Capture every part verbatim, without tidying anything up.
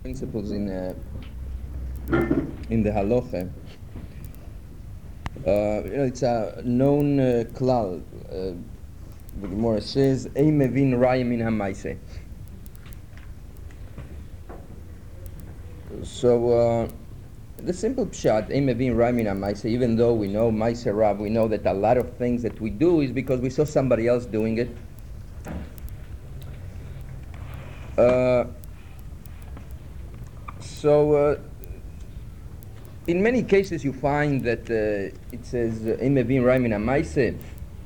principles in uh, in the halacha. Uh, you know, it's a known uh, klal. Uh, the Gemara says, "Ein mevin raya min ha'maaseh." So uh, the simple pshat, "Ein mevin raya min ha'maaseh," even though we know Maaseh Rav, we know that a lot of things that we do is because we saw somebody else doing it. Uh, so. Uh, In many cases, you find that uh, it says "Ein mevin raya min ha'maaseh"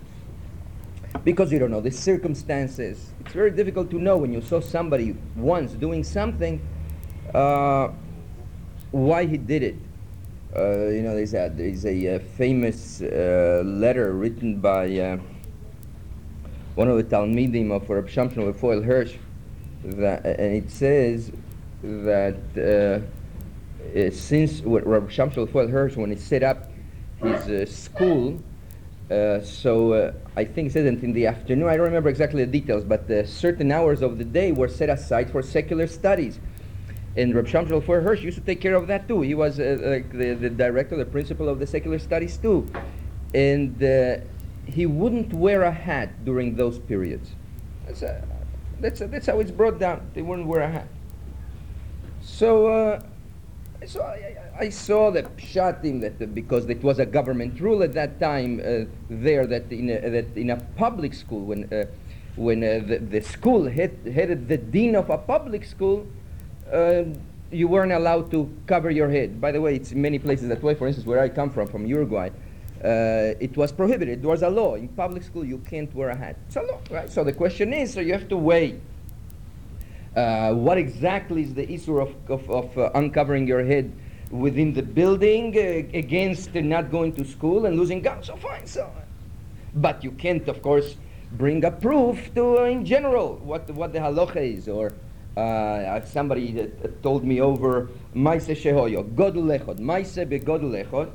because you don't know the circumstances. It's very difficult to know when you saw somebody once doing something uh, why he did it. Uh, you know, there's a there's a uh, famous uh, letter written by uh, one of the Talmidim of Reb Shamshon Lefoel Hirsch, that, and it says that. Uh, Uh, since Rabbi Shamshon Lefoel Hirsch, when he set up his uh, school, uh, so uh, I think he says that in the afternoon, I don't remember exactly the details, but uh, certain hours of the day were set aside for secular studies. And Rabbi Shamshon Lefoel Hirsch used to take care of that too. He was uh, like the, the director, the principal of the secular studies too. And uh, he wouldn't wear a hat during those periods. That's, a, that's, a, that's how it's brought down. They wouldn't wear a hat. So, uh, So I, I saw the pshatim that uh, because it was a government rule at that time uh, there that in a, that in a public school when uh, when uh, the, the school head, headed the dean of a public school, uh, you weren't allowed to cover your head. By the way, it's in many places that way. For instance, where I come from, from Uruguay, uh, it was prohibited. There was a law in public school. You can't wear a hat. It's a law, right? So the question is, so you have to weigh. Uh, what exactly is the issue of, of, of uh, uncovering your head within the building uh, against uh, not going to school and losing guns? So fine, so. But you can't, of course, bring a proof to, uh, in general, what, what the halacha is. Or uh, somebody that told me over Maaseh Shehoyo, Godul Echod, Maaseh beGodul Echod,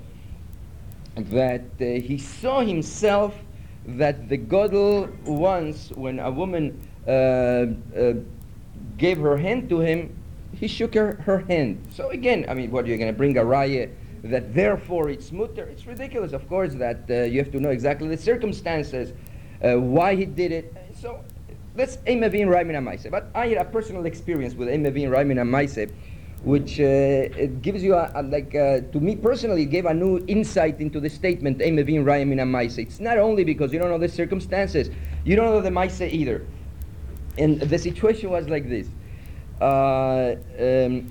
that uh, he saw himself that the Godul once, when a woman uh, uh, gave her hand to him, he shook her, her hand. So again, I mean, what, you're going to bring a raya that therefore it's mutter? It's ridiculous, of course, that uh, you have to know exactly the circumstances, uh, why he did it. So that's Ein mevin raya min ha'maaseh. But I had a personal experience with Ein mevin raya min ha'maaseh, which uh, it gives you, a, a, like, uh, to me personally, gave a new insight into the statement Ein mevin raya min ha'maaseh. It's not only because you don't know the circumstances, you don't know the maaseh either. And the situation was like this. Uh, um,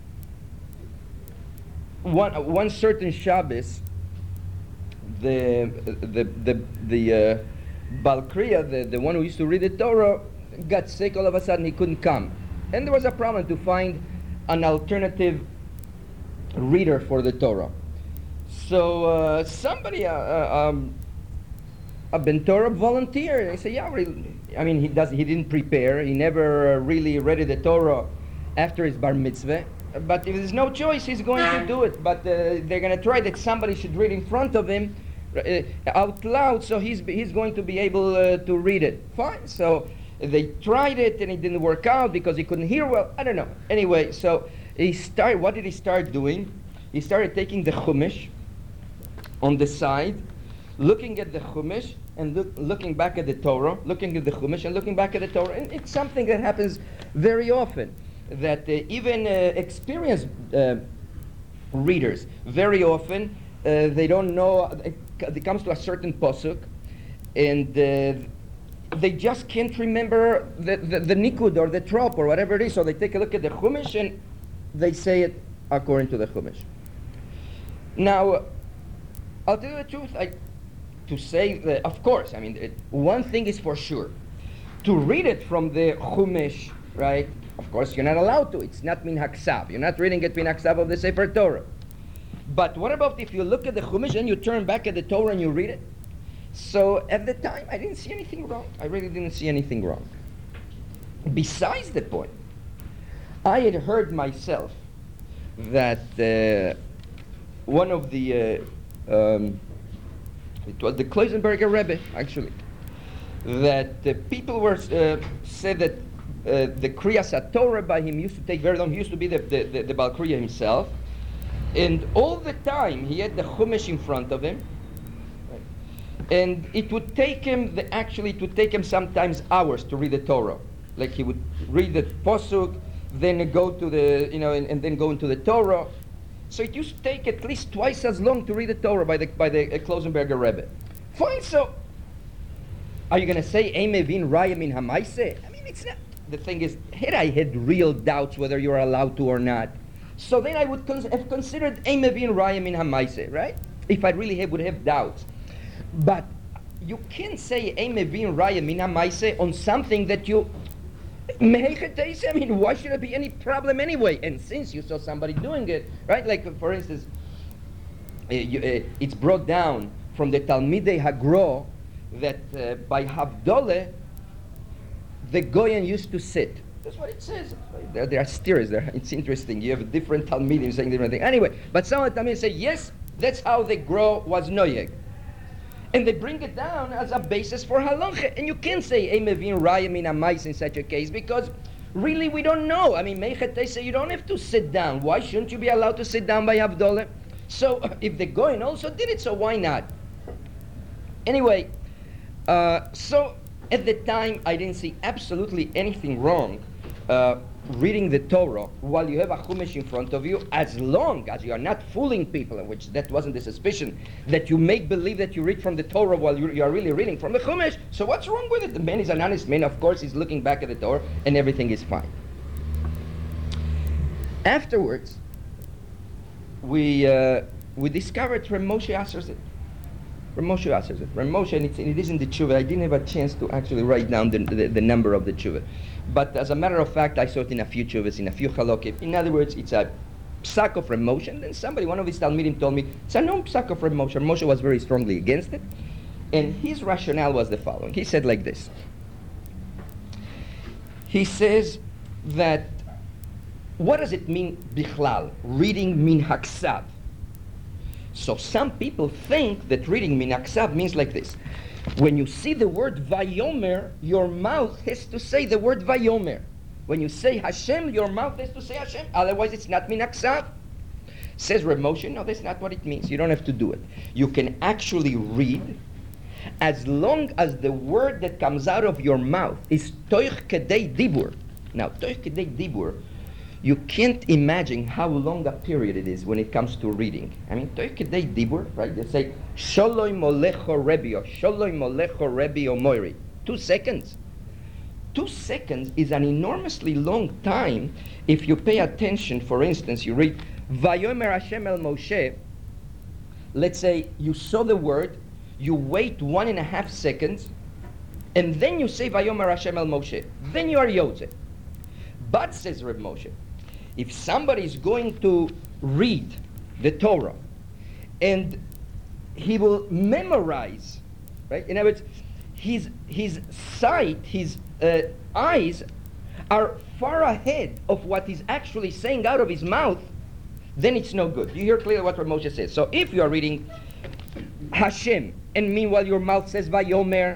one, one certain Shabbos, the the the the uh, Bal Kriya, the, the one who used to read the Torah, got sick. All of a sudden, he couldn't come, and there was a problem to find an alternative reader for the Torah. So uh, somebody, uh, uh, um, a Ben Torah volunteer, and he said, "Yeah, really." I mean, he does. He didn't prepare. He never uh, really read the Torah after his bar mitzvah. But if there's no choice, he's going to do it. But uh, they're going to try that somebody should read in front of him uh, out loud, so he's he's going to be able uh, to read it. Fine. So they tried it, and it didn't work out because he couldn't hear well. I don't know. Anyway, so he started. What did he start doing? He started taking the Chumash on the side, looking at the Chumash, and look, looking back at the Torah, looking at the Chumash, and looking back at the Torah. And it's something that happens very often, that uh, even uh, experienced uh, readers, very often, uh, they don't know, it, it comes to a certain pasuk, and uh, they just can't remember the, the, the nikud or the trop or whatever it is, so they take a look at the Chumash and they say it according to the Chumash. Now, I'll tell you the truth, I to say that, of course, I mean, it, one thing is for sure. To read it from the Chumash, right, of course, you're not allowed to. It's not min haksav. You're not reading it min haksav of the Sefer Torah. But what about if you look at the Chumash and you turn back at the Torah and you read it? So at the time, I didn't see anything wrong. I really didn't see anything wrong. Besides the point, I had heard myself that uh, one of the uh, um, it was the Kloisenberger Rebbe, actually, that uh, people were uh, said that uh, the Kriyas HaTorah by him used to take very long. He used to be the, the, the, the Baal Kriya himself. And all the time he had the Chumash in front of him. And it would take him, the, actually it would take him sometimes hours to read the Torah. Like he would read the Posuk, then go to the, you know, and, and then go into the Torah. So it used to take at least twice as long to read the Torah by the, by the uh, Klosenberger Rebbe. Fine, so are you going to say, Ein mevin raya min hamaise? I mean, it's not. The thing is, here I had real doubts whether you're allowed to or not. So then I would cons- have considered Ein mevin raya min hamaise, right? If I really have, would have doubts. But you can't say Ein mevin raya min hamaise on something that you... I mean, why should there be any problem anyway? And since you saw somebody doing it, right? Like, for instance, uh, you, uh, it's brought down from the Talmidei Hagro that uh, by Havdoleh, the Goyen used to sit. That's what it says. There, there are steers there. It's interesting. You have different Talmidim saying different things. Anyway, but some of the Talmidim say, yes, that's how the Gro was Noyeg. And they bring it down as a basis for halacha. And you can't say, Ein mevin raya min hamais in such a case, because really we don't know. I mean, Meichet say you don't have to sit down. Why shouldn't you be allowed to sit down by Havdoleh? So if the Goyen also did it, so why not? Anyway, uh, so at the time I didn't see absolutely anything wrong uh, reading the Torah while you have a Chumash in front of you, as long as you are not fooling people, in which that wasn't the suspicion, that you make believe that you read from the Torah while you, you are really reading from the Chumash. So what's wrong with it? The man is an honest man. Of course, he's looking back at the Torah and everything is fine. Afterwards, we uh, we discovered Reb Moshe answers it. Reb Moshe answers it. Reb Moshe, and, it's, and it is in the tshuva. I didn't have a chance to actually write down the, the, the number of the tshuva. But as a matter of fact, I saw it in a few tshuvas, in a few halakim. In other words, it's a psak of Reb Moshe. And then somebody, one of his Talmidim told me, it's a known psak of Reb Moshe. Reb Moshe was very strongly against it. And his rationale was the following. He said like this. He says that, what does it mean, bichlal, reading min haksav? So some people think that reading min haksav means like this. When you see the word vayomer, your mouth has to say the word vayomer. When you say Hashem, your mouth has to say Hashem. Otherwise, it's not min haksav. Says Reb Moshe, no, that's not what it means. You don't have to do it. You can actually read as long as the word that comes out of your mouth is toich kedei dibur. Now, toich kedei dibur, you can't imagine how long a period it is when it comes to reading. I mean, toich kedei dibur, right? They say, Sholoi molecho rebio, Sholoi molecho rebio moiri. Two seconds. Two seconds is an enormously long time if you pay attention. For instance, you read, Vayomer Hashem el Moshe. Let's say you saw the word, you wait one and a half seconds, and then you say Vayomer Hashem el Moshe. Then you are Yotze. But, says Reb Moshe, if somebody is going to read the Torah, and he will memorize, right? In other words, his, his sight, his uh, eyes are far ahead of what he's actually saying out of his mouth, then it's no good. You hear clearly what Reb Moshe says. So if you are reading Hashem, and meanwhile your mouth says Vayomer,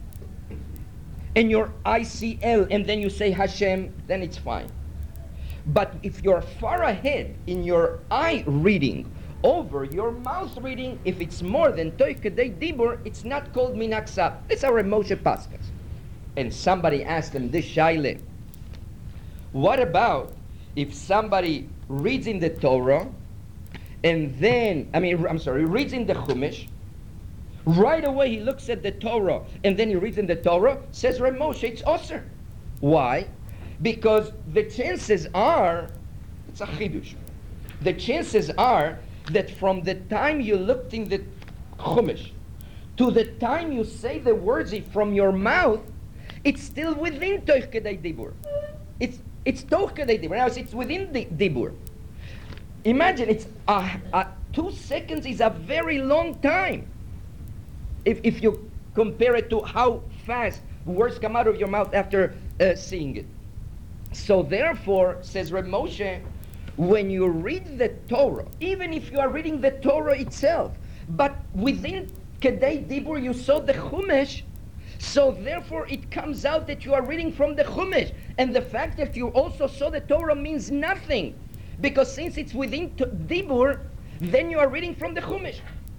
and your I C L, and then you say Hashem, then it's fine. But if you're far ahead in your eye reading over your mouth reading, if it's more than toich kedei dibur, it's not called min haksav. That's how Reb Moshe paskas. And somebody asked him this shaila. What about if somebody reads in the Torah, and then, I mean, I'm sorry, reads in the Chumash, right away he looks at the Torah, and then he reads in the Torah, says Reb Moshe, it's osir. Why? Because the chances are, it's a chidush, the chances are that from the time you looked in the Chumash to the time you say the words from your mouth, it's still within toich kedei dibur. It's it's toich kedei dibur. Now it's within the dibur. Imagine it's a, a, two seconds is a very long time. If if you compare it to how fast words come out of your mouth after uh, seeing it. So therefore, says Reb Moshe, when you read the Torah, even if you are reading the Torah itself, but within kedei dibur you saw the Chumash, so therefore it comes out that you are reading from the Chumash. And the fact that you also saw the Torah means nothing. Because since it's within t- Dibur, then you are reading from the Chumash.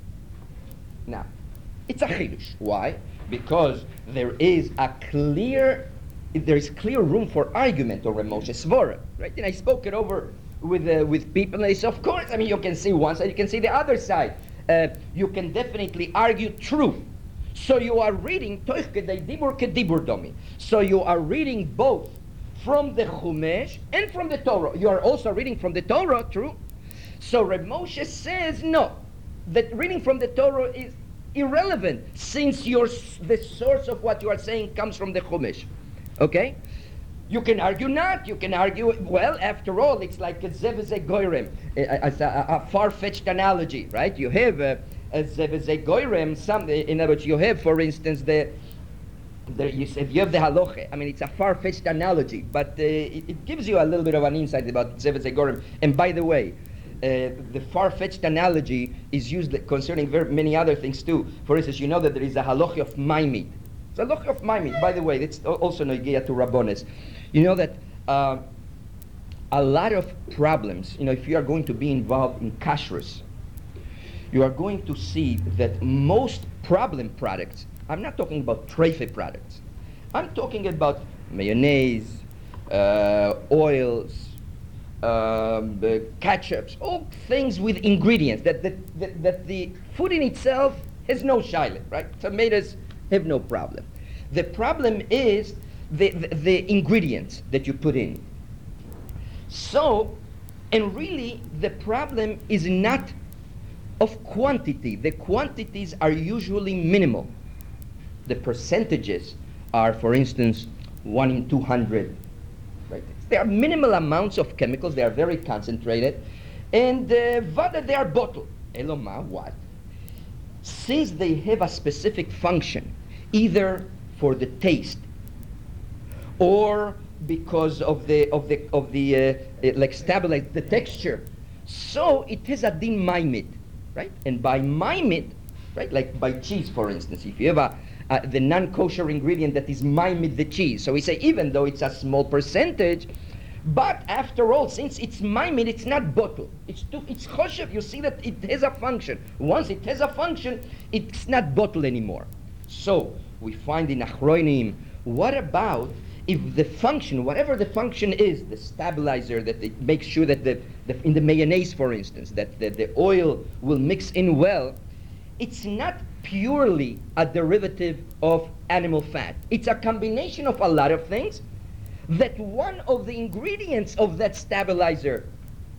Now, it's a Chidush. Why? Because there is a clear, there is clear room for argument over Moshe Svora. Right? And I spoke it over with uh, with people, and they say, of course, I mean, you can see one side, you can see the other side. Uh, you can definitely argue truth. So you are reading Toich Kedei Dibur Kedibur Domi. So you are reading both from the Chumash and from the Torah. You are also reading from the Torah, true? So Reb Moshe says, no, that reading from the Torah is irrelevant, since your, the source of what you are saying comes from the Chumash. Okay? You can argue not. You can argue, well, after all, it's like a Zeveze Goyrem, a, a, a far-fetched analogy, right? You have a, a Zeveze Goyrem, some, in other words, you have, for instance, the, the you said you have the haloche. I mean, it's a far-fetched analogy, but uh, it, it gives you a little bit of an insight about Zeveze Goyrem. And by the way, uh, the far-fetched analogy is used concerning very many other things too. For instance, you know that there is a haloche of Maimid. The halacha of Maimid, by the way, it's also Noigeya to Rabbones. You know that uh, a lot of problems, you know, if you are going to be involved in kashrus, you are going to see that most problem products, I'm not talking about treife products, I'm talking about mayonnaise, uh, oils, um, uh, ketchups, all things with ingredients that, that, that, that the food in itself has no shayla, right? Tomatoes have no problem. The problem is the, the, the ingredients that you put in. So, and really the problem is not of quantity. The quantities are usually minimal. The percentages are, for instance, one in two hundred. Right? There are minimal amounts of chemicals. They are very concentrated. And uh, whether they are bottled. Eloma, what? Since they have a specific function, either for the taste or because of the of the of the uh, it, like stabilize the texture, so it has a din maimid, right? And by maimid, right, like by cheese, for instance, if you have a uh, the non-kosher ingredient that is maimid the cheese, so we say even though it's a small percentage, but after all, since it's maimid, it's not bottled. It's too, it's choshev. You see that it has a function. Once it has a function, it's not bottled anymore. So we find in Achronim, what about if the function, whatever the function is, the stabilizer that it makes sure that the, the in the mayonnaise, for instance, that the, the oil will mix in well, it's not purely a derivative of animal fat. It's a combination of a lot of things, that one of the ingredients of that stabilizer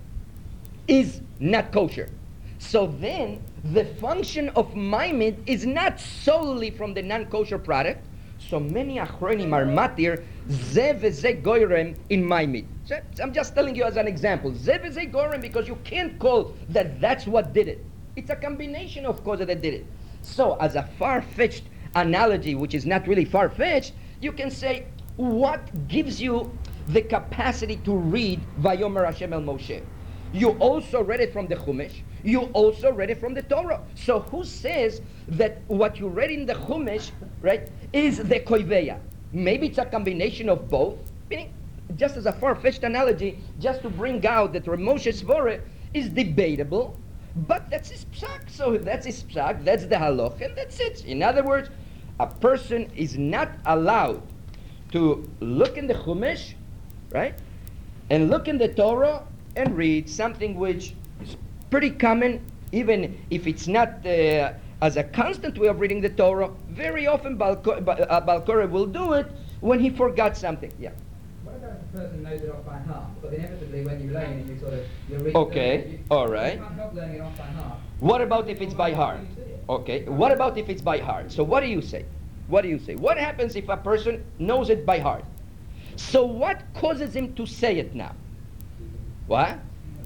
is not kosher. So then, the function of maimid is not solely from the non-kosher product. So many achronim are matir ze v'ze goyrem in maimid. So I'm just telling you as an example. Ze v'ze goyrem, because you can't call that that's what did it. It's a combination of causes that did it. So as a far-fetched analogy, which is not really far-fetched, you can say, what gives you the capacity to read Vayomer Hashem el Moshe? You also read it from the Chumash. You also read it from the Torah. So who says that what you read in the Chumash, right, is the Koiveya? Maybe it's a combination of both. Meaning, just as a far-fetched analogy, just to bring out that Rav Moshe Svore is debatable, but that's his psak. So that's his psak, that's the halach, and that's it. In other words, a person is not allowed to look in the Chumash, right, and look in the Torah and read something which is pretty common, even if it's not uh, as a constant way of reading the Torah. Very often Balkore will do it when he forgot something. Yeah. What about if the person knows it off by heart? Because inevitably when you learn it, you sort of, you're reading Okay, it, you, all right. You can't help learning it off by heart. What about if it's by heart? Okay, what about if it's by heart? So what do you say? What do you say? What happens if a person knows it by heart? So what causes him to say it now? What?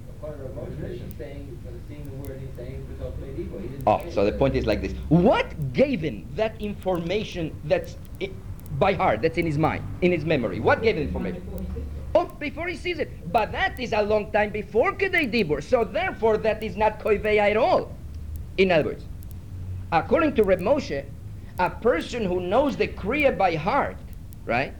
Oh, so the point is like this. What gave him that information that's I- by heart, that's in his mind, in his memory? What gave him information? Oh, before he sees it. But that is a long time before Kedei Dibur. So therefore that is not Koiveya at all. In other words, according to Reb Moshe, a person who knows the Kriya by heart, right,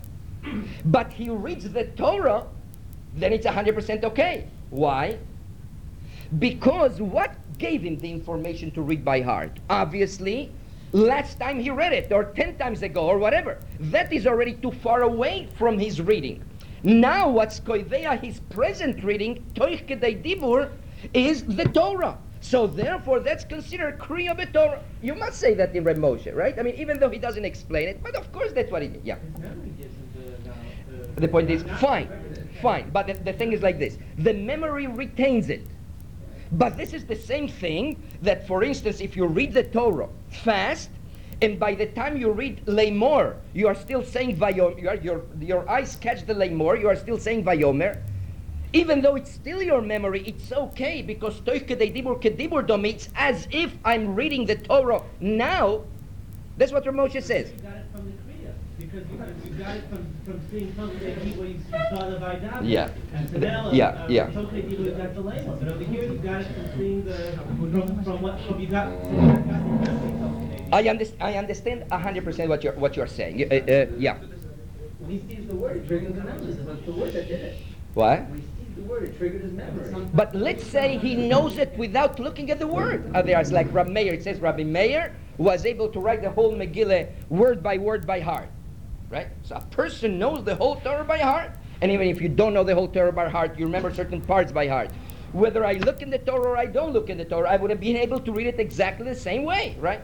but he reads the Torah, then it's one hundred percent okay. Why? Because what gave him the information to read by heart? Obviously, last time he read it, or ten times ago, or whatever. That is already too far away from his reading. Now what's koivea his present reading, toich kedei dibur, is the Torah. So therefore, that's considered kriya b'Torah. You must say that in Reb Moshe, right? I mean, even though he doesn't explain it, but of course that's what he means. Yeah. His memory gives him the, the, The point is, fine, fine. But the, the thing is like this. The memory retains it. But this is the same thing that, for instance, if you read the Torah fast, and by the time you read Leimor, you are still saying Vayomer, your, your, your eyes catch the Leimor, you are still saying Vayomer. Even though it's still your memory, it's okay, because Toich Kedei Dibur Kedibur Dom, it's as if I'm reading the Torah now. That's what Rav Moshe says. You got it from the kriya, because you, you got it from, from seeing something that you, you saw the Vaidavah. Yeah. And so now, Yeah, uh, yeah. Tochei Dibur got the label. But over here, you got it from seeing the, from, from what, from you got, from you got the memory. I, underst- I understand one hundred percent what you're, what you're saying. Uh, uh, yeah. When he sees the word, it triggers the memory. It's the word that did it. What? When he sees the word, it triggered his memory. But let's say he knows it without looking at the word. Uh, there's like Rabbi Meir. It says Rabbi Meir was able to write the whole Megillah word by word by heart. Right? So a person knows the whole Torah by heart. And even if you don't know the whole Torah by heart, you remember certain parts by heart. Whether I look in the Torah or I don't look in the Torah, I would have been able to read it exactly the same way. Right?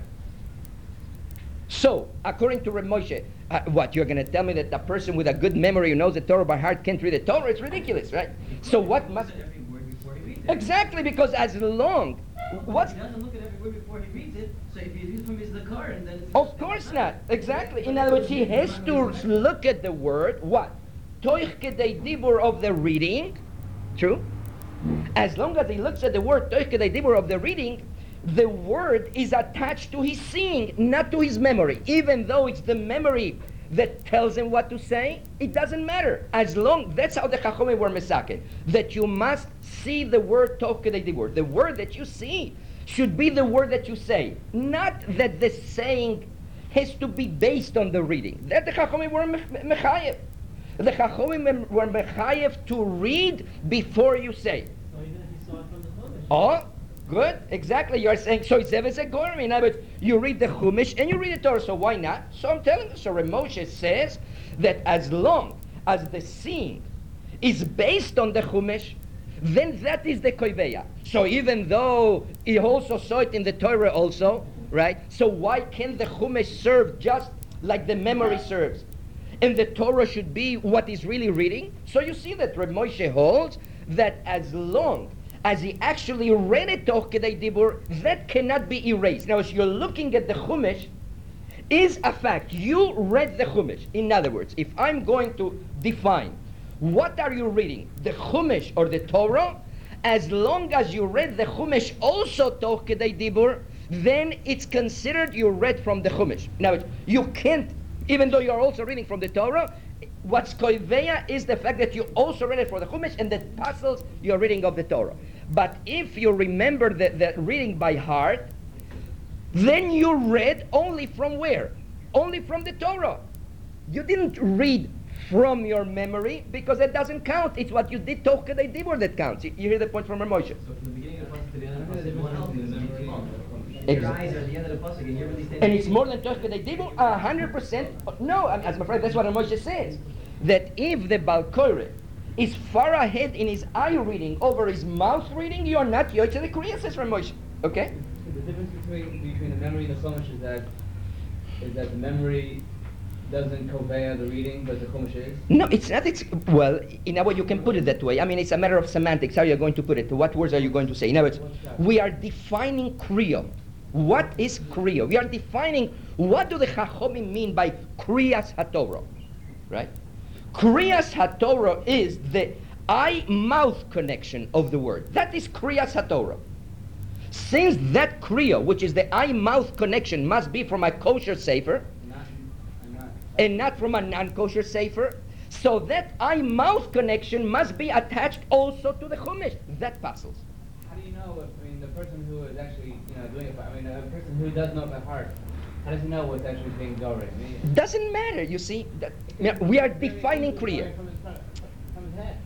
So, according to Reb Moshe, uh, what, you're going to tell me that a person with a good memory who knows the Torah by heart can't read the Torah? It's ridiculous, right? So what must... Every word before he reads it. Exactly, because as long... What's... He doesn't look at every word before he reads it, so if he reads from his zakar, and then it's... Of course not. Exactly. In other words, he has to look at the word, what? Toich kedei dibur of the reading. True? As long as he looks at the word, toich kedei dibur of the reading, the word is attached to his seeing, not to his memory. Even though it's the memory that tells him what to say, it doesn't matter. As long, that's how the Chachomim were mesaken, that you must see the word toch kedei dibur. The word that you see should be the word that you say. Not that the saying has to be based on the reading. That the Chachomim were mechayev. The Chachomim were mechayev to read before you say. So even if he saw it from the Chumash. Oh, good, exactly. You are saying, so it's Zeves Egorim. In other words, you read the Chumash and you read the Torah, so why not? So I'm telling you, so Reb Moshe says that as long as the seeing is based on the Chumash, then that is the Koiveya. So even though he also saw it in the Torah also, right? So why can't the Chumash serve just like the memory serves? And the Torah should be what he's really reading? So you see that Reb Moshe holds that as long as he actually read it toch kedei dibur, that cannot be erased. Now, as you're looking at the Chumash, is a fact. You read the Chumash. In other words, if I'm going to define what are you reading, the Chumash or the Torah, as long as you read the Chumash also toch kedei dibur, then it's considered you read from the Chumash. Now, you can't, even though you're also reading from the Torah, what's koiveya is the fact that you also read it for the Chumash and that puzzles your reading of the Torah. But if you remember the, the reading by heart, then you read only from where? Only from the Torah. You didn't read from your memory because that doesn't count. It's what you did toch kedei dibur that counts. You, you hear the point from Moshe? So from the beginning of the pasuk to the end of the pasuk, one helps in the memory. Your Exactly. eyes are at the end of the pasuk, and you're really standing. And it's more than toch kedei dibur, a hundred percent. No, I mean, as my friend, that's what Moshe says. That if the Balkoire is far ahead in his eye reading over his mouth reading, you are not Yoitze the Kriya, says Moshe. Okay? The difference between between the memory and the Chumash is that is that the memory doesn't convey the reading, but the Chumash is. No, it's not. It's well, in a way you can put it that way. I mean, it's a matter of semantics. How you're going to put it? What words are you going to say? In other words, we are defining Kriya. What is Kriya? We are defining what do the Chachomim mean by Kriyas HaTorah, right? Kriyas HaTorah is the eye-mouth connection of the word. That is Kriyas HaTorah. Since that Kriya, which is the eye-mouth connection, must be from a kosher sefer, Not, not. and not from a non-kosher sefer, so that eye-mouth connection must be attached also to the Chumash. That puzzles. How do you know if, I mean, the person who is actually, you know, doing it by, I mean, a person who does know by heart, How does he know what's actually being Dore? Doesn't matter, you see. That, we are defining Kriya. From his, from his head.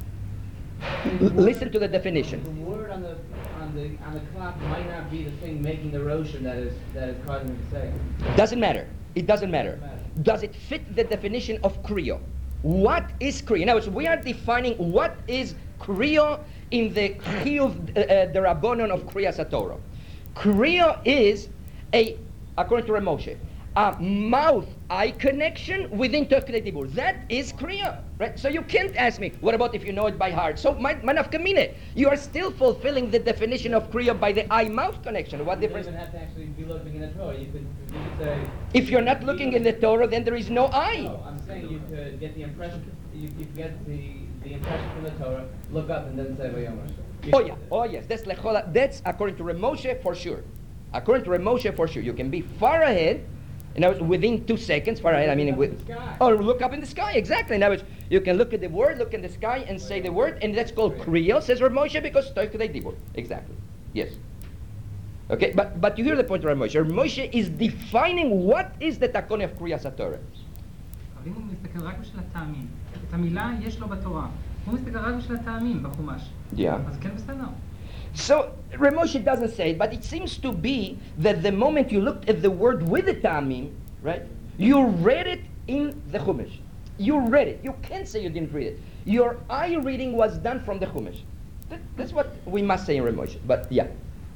L- listen to the definition. The word on the on the on the clock might not be the thing making the roshan that is that is causing him to say. Doesn't matter. It doesn't matter. Doesn't matter. Does it fit the definition of Kriya? What is Kriya? Now, we are defining what is Kriya in the Chiyuv, uh, uh, the Rabbanon of Kriya Satorah. Kriya is a, according to Ramoshe, a mouth-eye connection within Tokle Dibur. That is Kriya, right? So you can't ask me, what about if you know it by heart? So, manaf kamine, you are still fulfilling the definition of Kriya by the eye-mouth connection. What You difference? don't even have to actually be looking in the Torah. You could, you could say. If you're not looking in the Torah, then there is no eye. No, I'm saying you could get the impression. You, you could get the the impression from the Torah. Look up and then say Vayomer. You Oh could yeah, do that. oh yes, that's lechola. That's according to Ramoshe for sure. According to Ramoshe for sure, you can be far ahead. In other words, within two seconds, far ahead. I mean, Look up with, in the sky. or look up in the sky. Exactly. In other words, you can look at the word, look in the sky, and say the word, and that's called kriya, says Ramoshe, because toik dibur. Exactly. Yes. Okay, but but you hear the point of Ramoshe. Ramoshe is defining what is the takone of kriya satorah. אבל אם הוא מסתכל רק בשביל הטעמים, את המילה יש לו בתורה, הוא מסתכל רק בשביל הטעמים בחומש. Yeah. אז כן בסדר. So Ramoshe doesn't say it, but it seems to be that the moment you looked at the word with the tamim, right, you read it in the Chumash. You read it. You can't say you didn't read it. Your eye reading was done from the Chumash. That, that's what we must say in Ramoshe. But yeah,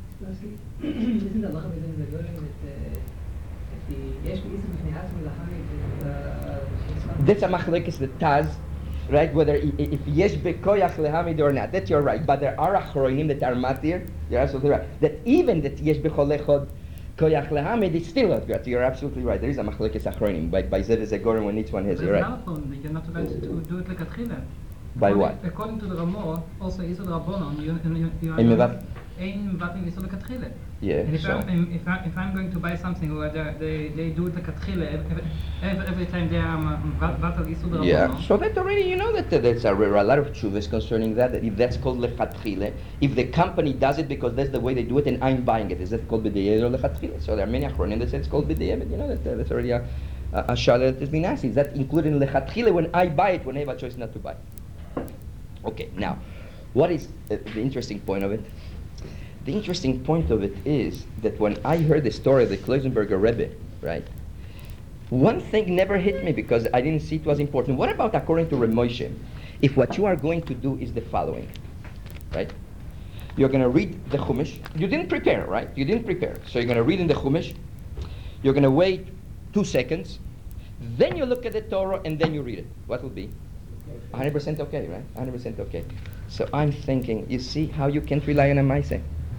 Isn't the halacha within the Golim that uh, if the yesh b'isur b'fnei atzmi lachamid uh, that's a machlekes the Taz, right? Whether i- i- if yesh bekoyach lehamid or not. That's you're right. But there are achronim that are matir. You're absolutely right. That even that yesh becholechod koyach lehamid is still not good. You're absolutely right. There is a machlekes achronim by by Zev Zegorim when each one has. There's You're right. another problem that you're not allowed to do, do it לכתחילה. By According- what? According to the Ramo, also Yisod Rabbonon, you, you, you Ein mevat- Ein mevatim Yisod לכתחילה. Yeah, And if, so- I'm, if, I, if I'm going to buy something where they, they, they do it לכתחילה, every, every, every time they are mevatel Yisod Rabbonon. Yeah, so that already, you know that uh, there's a, a lot of chuvas concerning that, that if that's called lechatchile, if the company does it because that's the way they do it and I'm buying it, is that called b'di'evet or lechatchile? So there are many achronim that say it's called b'di'evet, you know, that, uh, that's already a, a, a shala that has been asked. Is that included in lechatchile when I buy it, when I have a choice not to buy? Okay, now, what is uh, the interesting point of it? The interesting point of it is that when I heard the story of the Kloisenberger Rebbe, right, one thing never hit me because I didn't see it was important. What about according to Ramoshe? If what you are going to do is the following, right? You're going to read the Chumash. You didn't prepare, right? You didn't prepare. So you're going to read in the Chumash. You're going to wait two seconds. Then you look at the Torah and then you read it. What will be? one hundred percent okay, right? one hundred percent okay. So I'm thinking, you see how you can't rely on a Maaseh?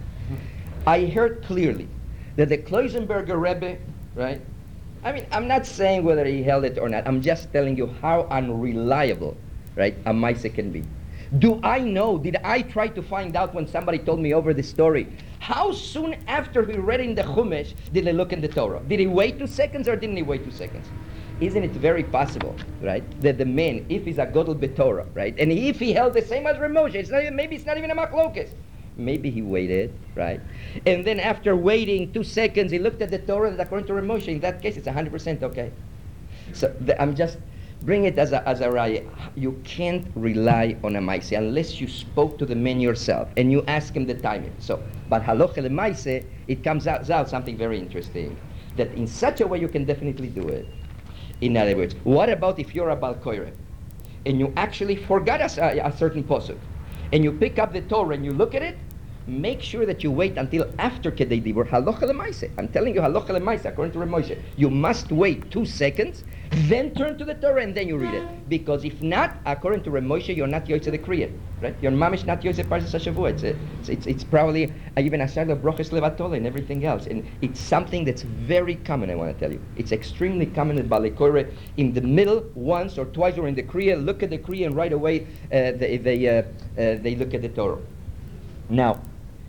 I heard clearly that the Kloisenberger Rebbe, right? I mean, I'm not saying whether he held it or not. I'm just telling you how unreliable, right, a Maaseh can be. Do I know, did I try to find out when somebody told me over the story, how soon after he read in the Chumash did he look in the Torah? Did he wait two seconds or didn't he wait two seconds? Isn't it very possible, right, that the man, if he's a Godel B'Torah, right, and if he held the same as Ramoshe, it's not even, maybe it's not even a Machlokes. Maybe he waited, right? And then after waiting two seconds, he looked at the Torah that according to Ramoshe, in that case, it's one hundred percent okay. So the, I'm just bring it as a, as a raya. You can't rely on a Maaseh unless you spoke to the man yourself and you ask him the timing. So, but halacha l'maaseh, it comes out, out something very interesting, that in such a way you can definitely do it. In other words, what about if you're a Bal Koire and you actually forgot a, a, a certain posuk and you pick up the Torah and you look at it? Make sure that you wait until after Kedei Dibur, halacha l'maaseh. I'm telling you, halacha l'maaseh, according to Ramoshe. You must wait two seconds, then turn to the Torah, and then you read it. Because if not, according to Ramoshe, you're not Yotze the Kriya, right? You're mamish not Yotze Parshas HaShavua. It's, a, it's, it's, it's probably uh, even a side of Broches Levatole and everything else. And it's something that's very common, I want to tell you. It's extremely common in Balei Koreh. In the middle, once or twice, or in the Kriya, look at the Kriya, and right away uh, they, they, uh, uh, they look at the Torah. Now,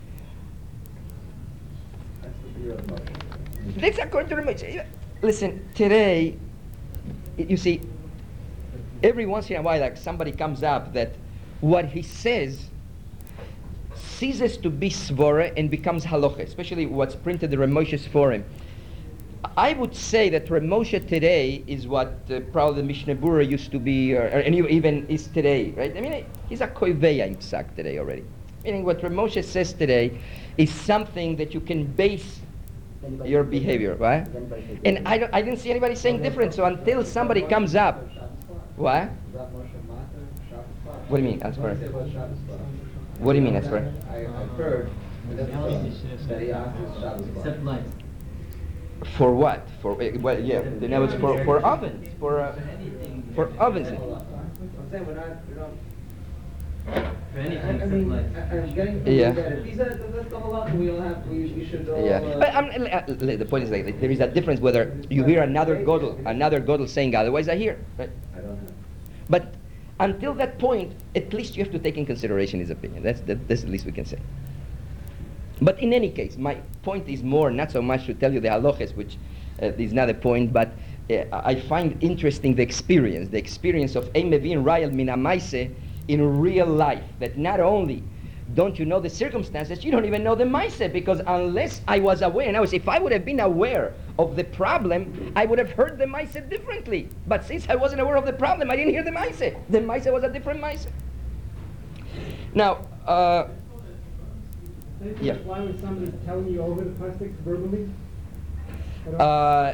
that's according to Ramoshe. Listen, today, you see, every once in a while, like somebody comes up that what he says ceases to be svora and becomes halacha, especially what's printed in Ramoshe's forum. I would say that Reb Moshe today is what uh, probably Mishnah Berurah used to be, or, or and even is today, right? I mean, he's a koiveya in psak today already. Meaning what Reb Moshe says today is something that you can base your behavior, right? And I, don't, I didn't see anybody saying different, so until somebody comes up, what? What do you mean, Asper? What do you mean, Asper? I, I've heard that he asked his Shabbos Except lights. For what? For uh, well, yeah. Then that was for for ovens, for uh, for ovens. I'm saying we're not, we don't. For anything I, I except mean, lights. I, I'm getting from Yeah. you that if these are, that's the whole lot, we all have, we, we should all. Yeah, uh, but um, uh, the point is like, like there is a difference whether you hear another godel, another godel saying otherwise. I hear, right? I don't know. But until that point, at least you have to take in consideration his opinion. That's that, that's the least we can say. But in any case, my point is more not so much to tell you the halachas, which uh, is not a point, but uh, I find interesting the experience, the experience of Ein Mevin Rayel Min HaMaaseh in real life. That not only don't you know the circumstances, you don't even know the Maaseh, because unless I was aware, and I was, if I would have been aware of the problem, I would have heard the Maaseh differently. But since I wasn't aware of the problem, I didn't hear the Maaseh. The Maaseh was a different Maaseh. Now, uh, yeah. Why when somebody's telling you over the pasuk verbally? Uh,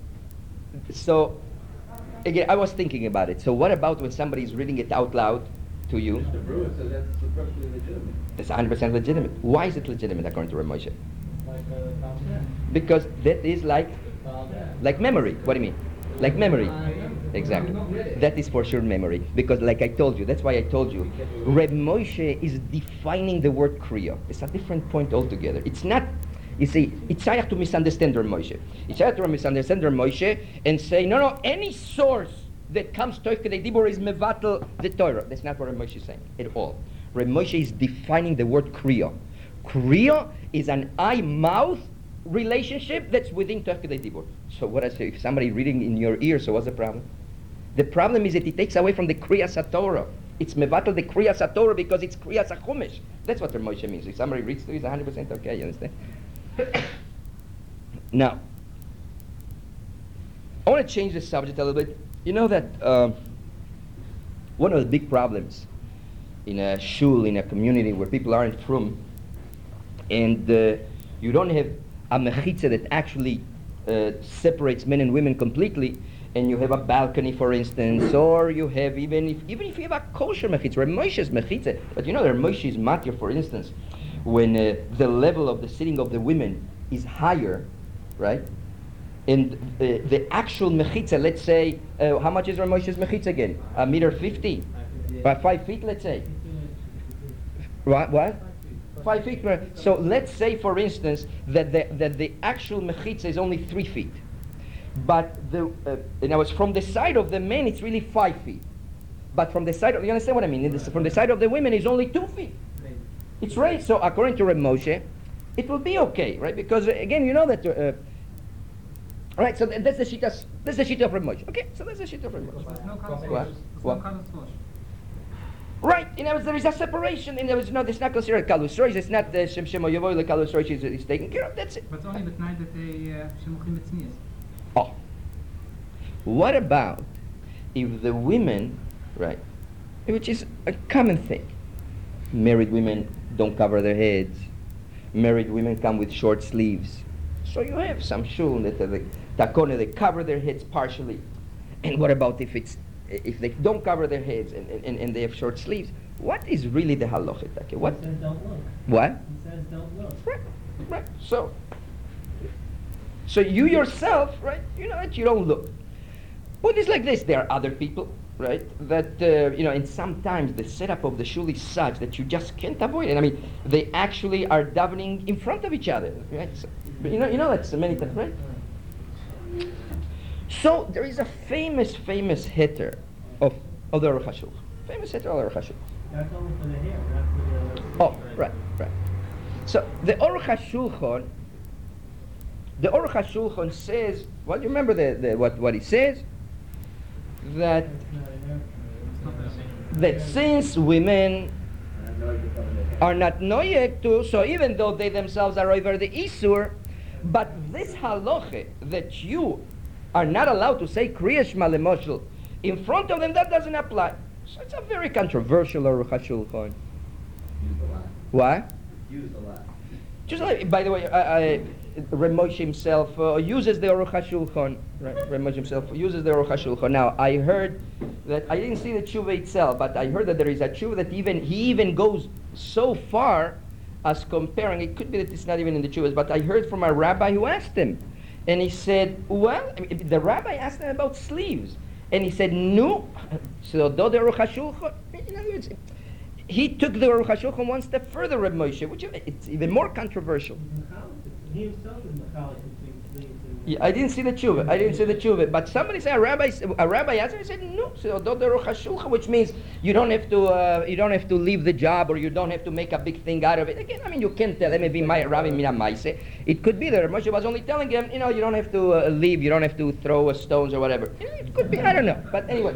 so, again, I was thinking about it. So what about when somebody is reading it out loud to you? Mister Brewer said that's perfectly legitimate. It's one hundred percent legitimate. Why is it legitimate according to Reb Moshe? Like, uh, Because that is like, like memory. What do you mean? Like memory. Exactly. That is for sure memory. Because like I told you, that's why I told you, Reb Moshe is defining the word kriya. It's a different point altogether. It's not, you see, it's hard to misunderstand Reb Moshe. It's hard to misunderstand Reb Moshe and say, no, no, any source that comes to the Dibur is mevatel the Torah. That's not what Reb Moshe is saying at all. Reb Moshe is defining the word kriya. Kriya is an eye-mouth relationship that's within Torah Dibur. So what I say, if somebody reading in your ear, so what's the problem? The problem is that it takes away from the Kriyas HaTorah. It's mevatel the Kriyas HaTorah because it's Kriyas HaChumash. That's what Reb Moshe means. If somebody reads to you, it's one hundred percent okay, you understand? Now, I want to change the subject a little bit. You know that uh, one of the big problems in a shul, in a community where people aren't from, and uh, you don't have a mechitza that actually uh, separates men and women completely, and you have a balcony, for instance, or you have even if even if you have a kosher mechitza, Reb Moshe's mechitza, but you know Reb Moshe's matir, for instance, when uh, the level of the sitting of the women is higher, right? And uh, the actual mechitza, let's say, uh, how much is Reb Moshe's mechitza again? A meter fifty, by five feet, let's say. What? What? Five feet. So let's say, for instance, that the that the actual mechitza is only three feet. But the uh, and I was from the side of the men, it's really five feet. But from the side of, you understand what I mean? This, from the side of the women, it's only two feet. It's raised. So according to Reb Moshe, it will be okay, right? Because uh, again, you know that. Uh, right. So th- that's the shita. That's the shita of Reb Moshe. Okay. So that's the shita of Reb Moshe. There's no kalas What? rosh. There's What? no kalas rosh. Right. In other words, there is a separation, and there is no. It's not considered kalus rosh. It's not the shem shemo yovoy the kalus rosh is, is taken care of. That's it. But only betnai that they uh, shemuchim betznius. Oh. What about if the women, right, which is a common thing, married women don't cover their heads, married women come with short sleeves. So you have some shul that the takone, they cover their heads partially. And what about if it's if they don't cover their heads and, and, and they have short sleeves? What is really the halachah? Okay, what? He says don't look. What? He says don't look. Right, right. So, so you yourself, right? You know that you don't look. Well, it's like this. There are other people, right? That uh, you know, and sometimes the setup of the shul is such that you just can't avoid it. I mean, they actually are davening in front of each other, right? So, you know, you know that's many times, right? So there is a famous, famous heter of of the Aruch HaShulchan. Famous heter of the Aruch HaShulchan. That's only for the hair, not for the... Oh, right, right. So the Aruch HaShulchan, the Aruch HaShulchan says, well, you remember the, the what what he says? That that since women are not noyek to, so even though they themselves are over the isur, But this halacha that you are not allowed to say Kriya Shema lemoshel in front of them, that doesn't apply. So it's a very controversial Aruch HaShulchan. Use the last. Why? Use the last. Just like, by the way, I, I, Reb Moshe himself uh, uses the Aruch HaShulchan. Right? Reb Moshe himself uses the Aruch HaShulchan. Now, I heard that, I didn't see the tshuva itself, but I heard that there is a tshuva that even he even goes so far as comparing, it could be that it's not even in the tshuvas, but I heard from a rabbi who asked him, and he said, well, I mean, the rabbi asked him about sleeves, and he said, no, so do the Aruch HaShulchan, in other words, he took the Aruch HaShulchan one step further, Reb Moshe, which it's even more controversial. He himself is mechalik between sleeves and. Yeah, I didn't see the tshuva. I didn't see the tshuva. But somebody said a rabbi. A rabbi asked him. He said no. So do the Aruch HaShulchan, which means you don't have to. Uh, you don't have to leave the job, or you don't have to make a big thing out of it. Again, I mean, you can't tell him. Maybe my rabbi mina maise. It could be that Moshe was only telling him, you know, you don't have to uh, leave. You don't have to throw uh, stones or whatever. It could be. I don't know. But anyway.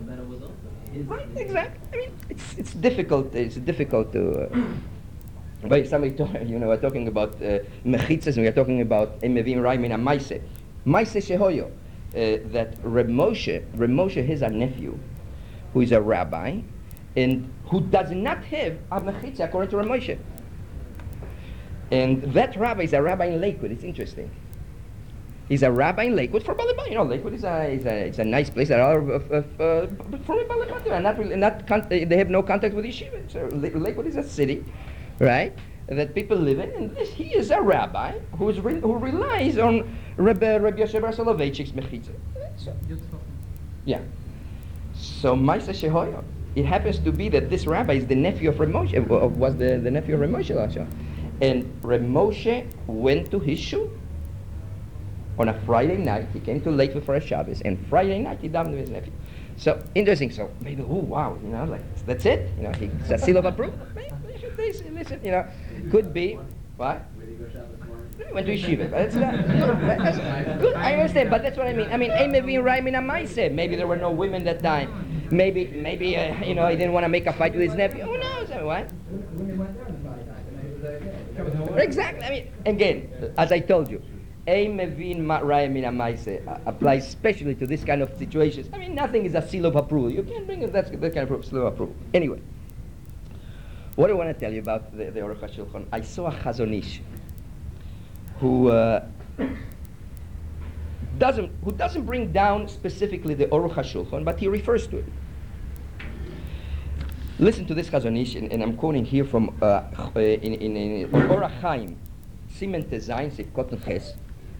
Right. Exactly. I mean, it's it's difficult. It's difficult to. Uh, But somebody, talk, you know, we're talking about uh, mechitzas, and we're talking about emevim raimin a maise, maise shehoyo. Uh, that Reb Moshe, Reb Moshe has a nephew, who is a rabbi, and who does not have a mechitza according to Reb Moshe. And that rabbi is a rabbi in Lakewood. It's interesting. He's a rabbi in Lakewood for Balibah. You know, Lakewood is a is a it's a nice place. There are of, of, uh, for Balibah, they are not really, not con- they have no contact with yeshiva. So Lakewood is a city. Right, that people live in, and this, he is a rabbi who is re- who relies on Rabbi Rabbi Yosef Bar Soloveitchik's mechitza. So, yeah. So Maisa Shehoyo, it happens to be that this rabbi is the nephew of Reb Moshe, uh, was the, the nephew of Reb Moshe Lasha, and Reb Moshe went to his shul on a Friday night. He came to Lakewood for a Shabbos, and Friday night he davened with his nephew. So interesting. So maybe, oh wow, you know, like that's it. You know, he's a seal of approval. Listen, listen, you know, could be. What? Where did you go shop this morning? We went to yeshiva. That's not good. That's good. I understand, but that's what I mean. I mean, I maybe rhyming a maise. Maybe there were no women that time. Maybe, maybe uh, you know, he didn't want to make a fight with his nephew. Who knows? I mean, what? Women went there on Friday night, and it was okay. Exactly. I mean, again, as I told you, a mevin raya mina maise applies especially to this kind of situations. I mean, nothing is a seal of approval. You can't bring that, that kind of seal of approval. Anyway. What I want to tell you about the, the Aruch HaShulchan, I saw a Chazon Ish who uh, doesn't who doesn't bring down specifically the Aruch HaShulchan, but he refers to it. Listen to this Chazon Ish, and, and I'm quoting here from uh, in in, in Orach Chaim, Simen Tezayin Sif Kotten Ches.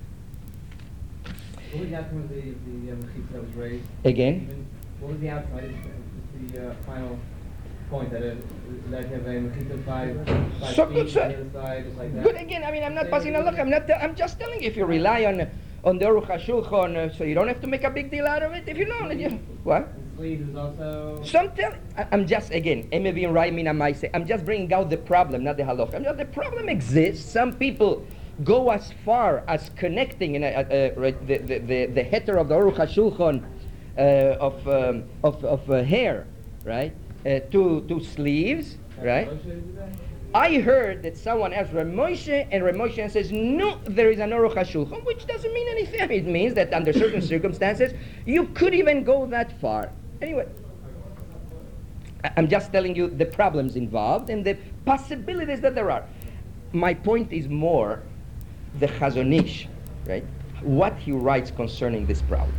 What was the outcome of the the uh, mechitza that was raised? Again. Even, what was the outcome? It's the uh, final point that it, that you have a mechitza five, five So feet good, on sir. the other side, just like that. Good again. I mean, I'm not passing a look. I'm not. I'm just telling you. If you rely on on the Aruch HaShulchan, uh, so you don't have to make a big deal out of it. If you don't, you, what? And sleeves is also. Some tell. I, I'm just again. Emevin Raimina Maise. I'm just bringing out the problem, not the halach. I'm just, the problem exists. Some people go as far as connecting in a, a, a, right, the, the the the heter of the Aruch HaShulchan uh, of um, of of uh, hair, right? Uh, to to sleeves, right? I heard that someone asked Reb Moshe, and Reb Moshe says, no, there is an Aruch HaShulchan, which doesn't mean anything. It means that under certain circumstances, you could even go that far. Anyway, I- I'm just telling you the problems involved and the possibilities that there are. My point is more the Chazon Ish, right? What he writes concerning this problem.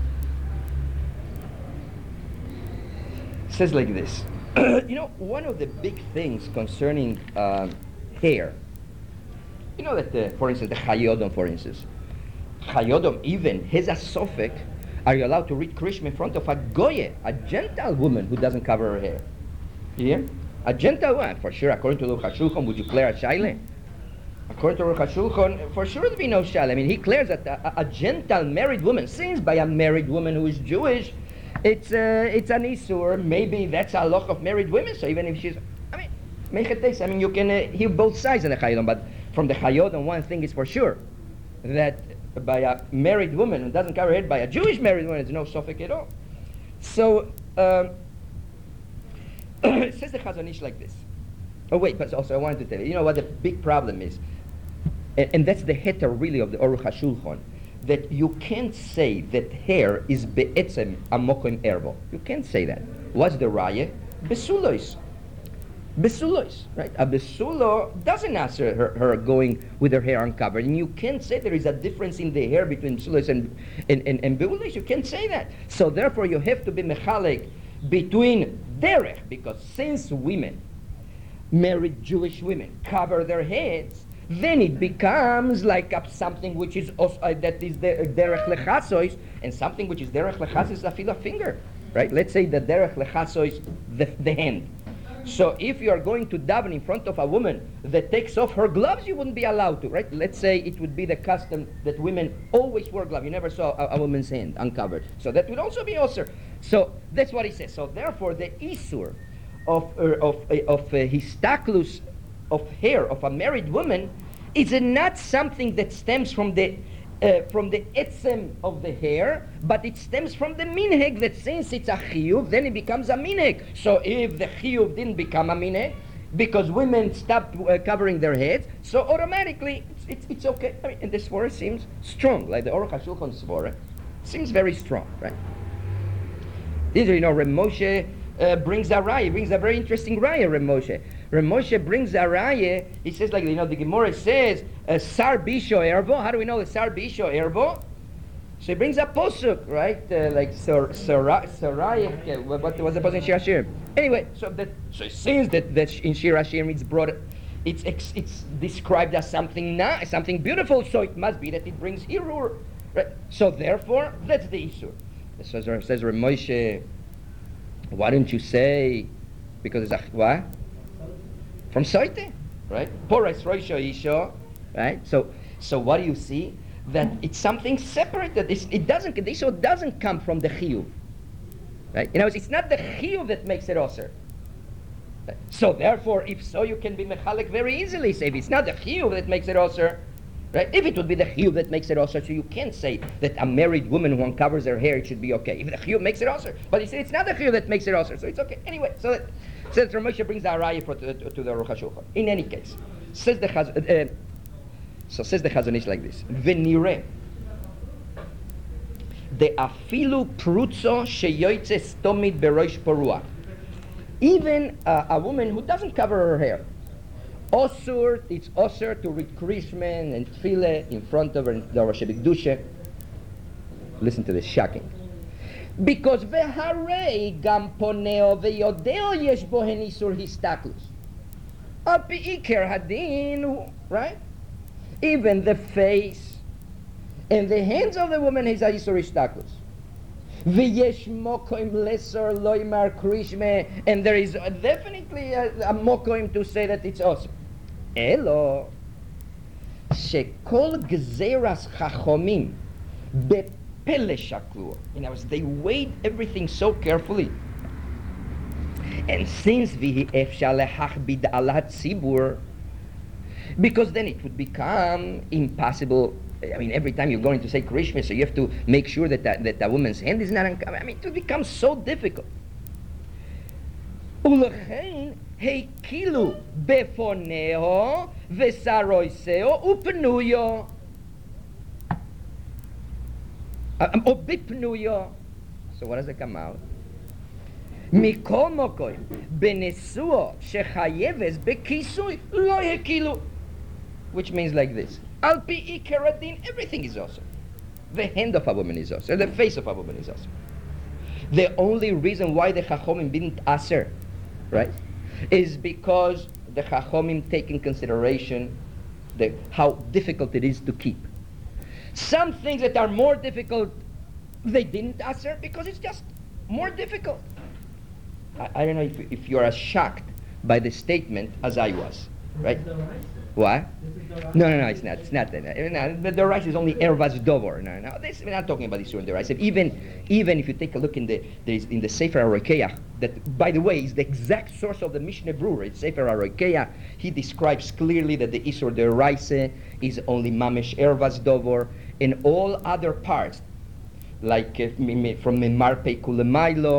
Says like this. You know, one of the big things concerning um, hair, you know that, uh, for instance, the Chayodom, for instance, Chayodom even has a suffix, are you allowed to read Krishma in front of a Goye, a Gentile woman who doesn't cover her hair? You hear? A Gentile woman, for sure, according to the Aruch HaShulchan, would you declare a Shaile? According to Aruch HaShulchan, for sure there'd be no Shaile. I mean, he declares that a, a Gentile married woman, since by a married woman who is Jewish, It's uh, it's an isur. Maybe that's a lot of married women. So even if she's, I mean, mechetes. I mean, you can uh, hear both sides in the Chayodom. But from the Chayodom, one thing is for sure, that by a married woman who doesn't cover her head, by a Jewish married woman, there's no suffix at all. So um, it says the Chazon Ish like this. Oh wait, but also I wanted to tell you. You know what the big problem is? and, and that's the heter really of the Aruch HaShulchan, that you can't say that hair is be'etzem amokim erbo. You can't say that. What's the raya? Besulois. Besulois, right? A besulo doesn't answer her, her going with her hair uncovered. And you can't say there is a difference in the hair between besulois and, and, and, and beulois. You can't say that. So therefore you have to be mechalek between derech, because since women, married Jewish women, cover their heads, then it becomes like a, something which is also, uh, that is the, uh, derech lechasois, and something which is derech lechasois is a fila finger, right? Let's say the derech lechasois, the, the hand. So if you are going to daven in front of a woman that takes off her gloves, you wouldn't be allowed to, right? Let's say it would be the custom that women always wear gloves. You never saw a, a woman's hand uncovered. So that would also be osir. So that's what he says. So therefore the isur of, uh, of, uh, of uh, histaklus of hair of a married woman is uh, not something that stems from the Uh, from the etzem of the hair, but it stems from the minheg, that since it's a chiyuv, then it becomes a minheg. So if the chiyuv didn't become a minheg, because women stopped uh, covering their heads, so automatically it's, it's, it's okay. I mean, and the svara seems strong, like the Aruch HaShulchan svara seems very strong, right? These are, you know, Reb Moshe uh, brings a raya, brings a very interesting raya, Reb Moshe. Reb Moshe brings a raya, he says, like, you know, the Gemara says, uh, Sar Bisho Erbo. How do we know the Sar Bisho Erbo? So he brings a posuk, right? Uh, like, Sarayach, uh, what was the posuk in Shir Hashirim? Anyway, so that, so it seems that, that in Shir Hashirim it's brought, it's, ex, it's described as something nice, something beautiful, so it must be that it brings Hirur, right? So therefore, that's the Isur. So says, says Reb Moshe, why don't you say, because it's a, what? From Soite, right? Poras Roisho Isho, right? So, so what do you see? That it's something separate. That it's, it doesn't. The Isho doesn't come from the chiyuv, right? You know, it's not the chiyuv that makes it osir. Right? So therefore, if so, you can be mechalek very easily. Say if it's not the chiyuv that makes it osir, right? If it would be the chiyuv that makes it osir, so you can't say that a married woman who uncovers her hair, it should be okay. If the chiyuv makes it osir, but you say it's not the chiyuv that makes it osir, so it's okay anyway. So. That, So that Rav Moshe brings the araya to, to, to the Aruch HaShulchan. In any case, says the Chaz, uh, so says the Chazon Ish like this: V'nireh the afilu prutzo sheyoytze stomid berosh porua. Even uh, a woman who doesn't cover her hair, osur, it's osur to read krishman and tefillah in front of her in the Rosh Hashanah. Listen to this, shocking. Because veharei gam poneo veyodeo yesh bohen isur histaklus. Al pi iker hadin, right? Even the face and the hands of the woman is a isur histaklus. V'yesh mokoim lesor loymar krishme, and there is uh, definitely a, a mokoim to say that it's also. Elo shekol gzeras chachomim be. In other words, they weighed everything so carefully. And since because then it would become impossible. I mean, every time you're going to say Krishma, so you have to make sure that that, that, that woman's hand is not uncovered. I mean, it would become so difficult. Ulechein heikilu befoneo vesaroiseo upenuyo. Um, so what does it come out? Mikol mokoim benesuo shechayeves bekisui lo hekilu, which means like this: Al pi ikeradin, everything is also. The hand of a woman is also. The face of a woman is also. The only reason why the Chachomim didn't aser, right, is because the Chachomim take in consideration the how difficult it is to keep. Some things that are more difficult, they didn't answer because it's just more difficult. I, I don't know if, if you're as shocked by the statement as I was, right? What? No, no, no, it's not. It's not. Uh, no, the rice is only ervas dovor. No, no, this, we're not talking about this the rice. Even, even if you take a look in the there is in the Sefer HaRokeach, that by the way is the exact source of the Mishnah Brura. It's Sefer HaRokeach. He describes clearly that the isur the rice is only mamesh ervas dovor. In all other parts, like uh, from Memar Peikulemailo,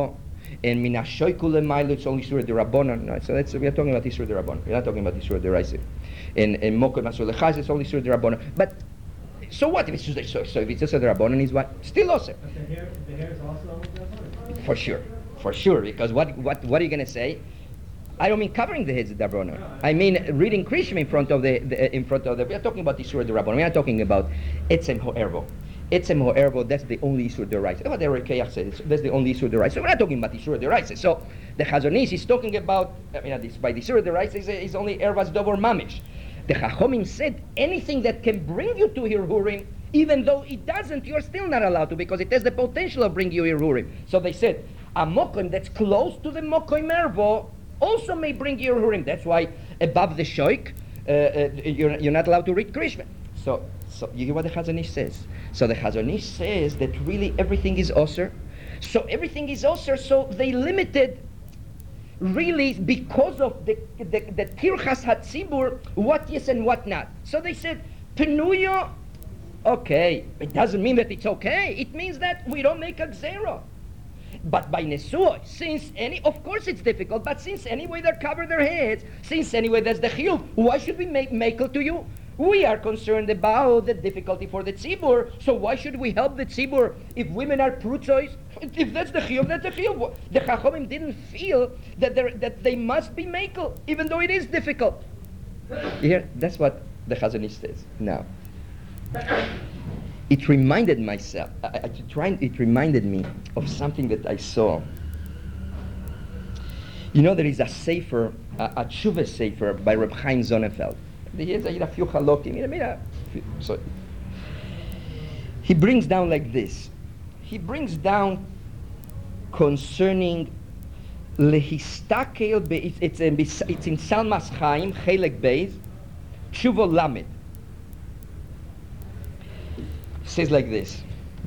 And mina shoykule mailu, it's only Isur D'Rabbanan. No, so that's, we are talking about Isur D'Rabbanan. We're not talking about Isur D'Oraisa. And and mokum asul lechaz, it's only Isur D'Rabbanan. But so what if it's just, so, so if it's Isur D'Rabbanan, is what? Still also. But the hair, the hair is also D'Rabbanan. For sure, for sure. Because what what what are you going to say? I don't mean covering the heads of D'Rabbanan. I mean reading Krishma in front of the, the in front of the. We are talking about Isur D'Rabbanan. We are talking about etzem ho'ervo. Etzem ho'ervo. That's the only Isur D'Oraisa. What the Rekeach says. That's the only Isur D'Oraisa. So we're not talking about Isur D'Oraisa. So the Chazon Ish is talking about. I mean, this, by the Isur D'Oraisa is, is only ervas dovor mamish. The Chachomim said anything that can bring you to Hirhurim, even though it doesn't, you're still not allowed to, because it has the potential of bringing you Hirhurim. So they said a mokim that's close to the mokim ervo also may bring you Hirhurim. That's why above the shoik, uh, uh, you're, you're not allowed to read Krishma. So, so you hear what the Chazon Ish says. So the Chazon Ish says that really everything is osir. So everything is osir. So they limited, really, because of the the, the tirchas hatzibur, what yes and what not. So they said penuya. Okay, it doesn't mean that it's okay. It means that we don't make a gzera. But by Nesuah, since any, of course it's difficult, but since anyway they cover their heads, since anyway there's the chiyuv, why should we make makel to you? We are concerned about the difficulty for the tzibur, so why should we help the tzibur if women are prutzois? If that's the chiyuv, that's the chiyuv. The Chachomim didn't feel that, that they must be makel, even though it is difficult. You hear? That's what the Chazon Ish says. Now, it reminded myself, I, I, trying, it reminded me of something that I saw. You know, there is a sefer, a, a tshuva sefer by Reb Chaim Sonnenfeld. He has a few halokim. So he brings down like this. He brings down concerning lehistakel. Be, it's, it's, it's in Salmas Chaim, Chelek Beis, Tshuva Lamed. Says like this: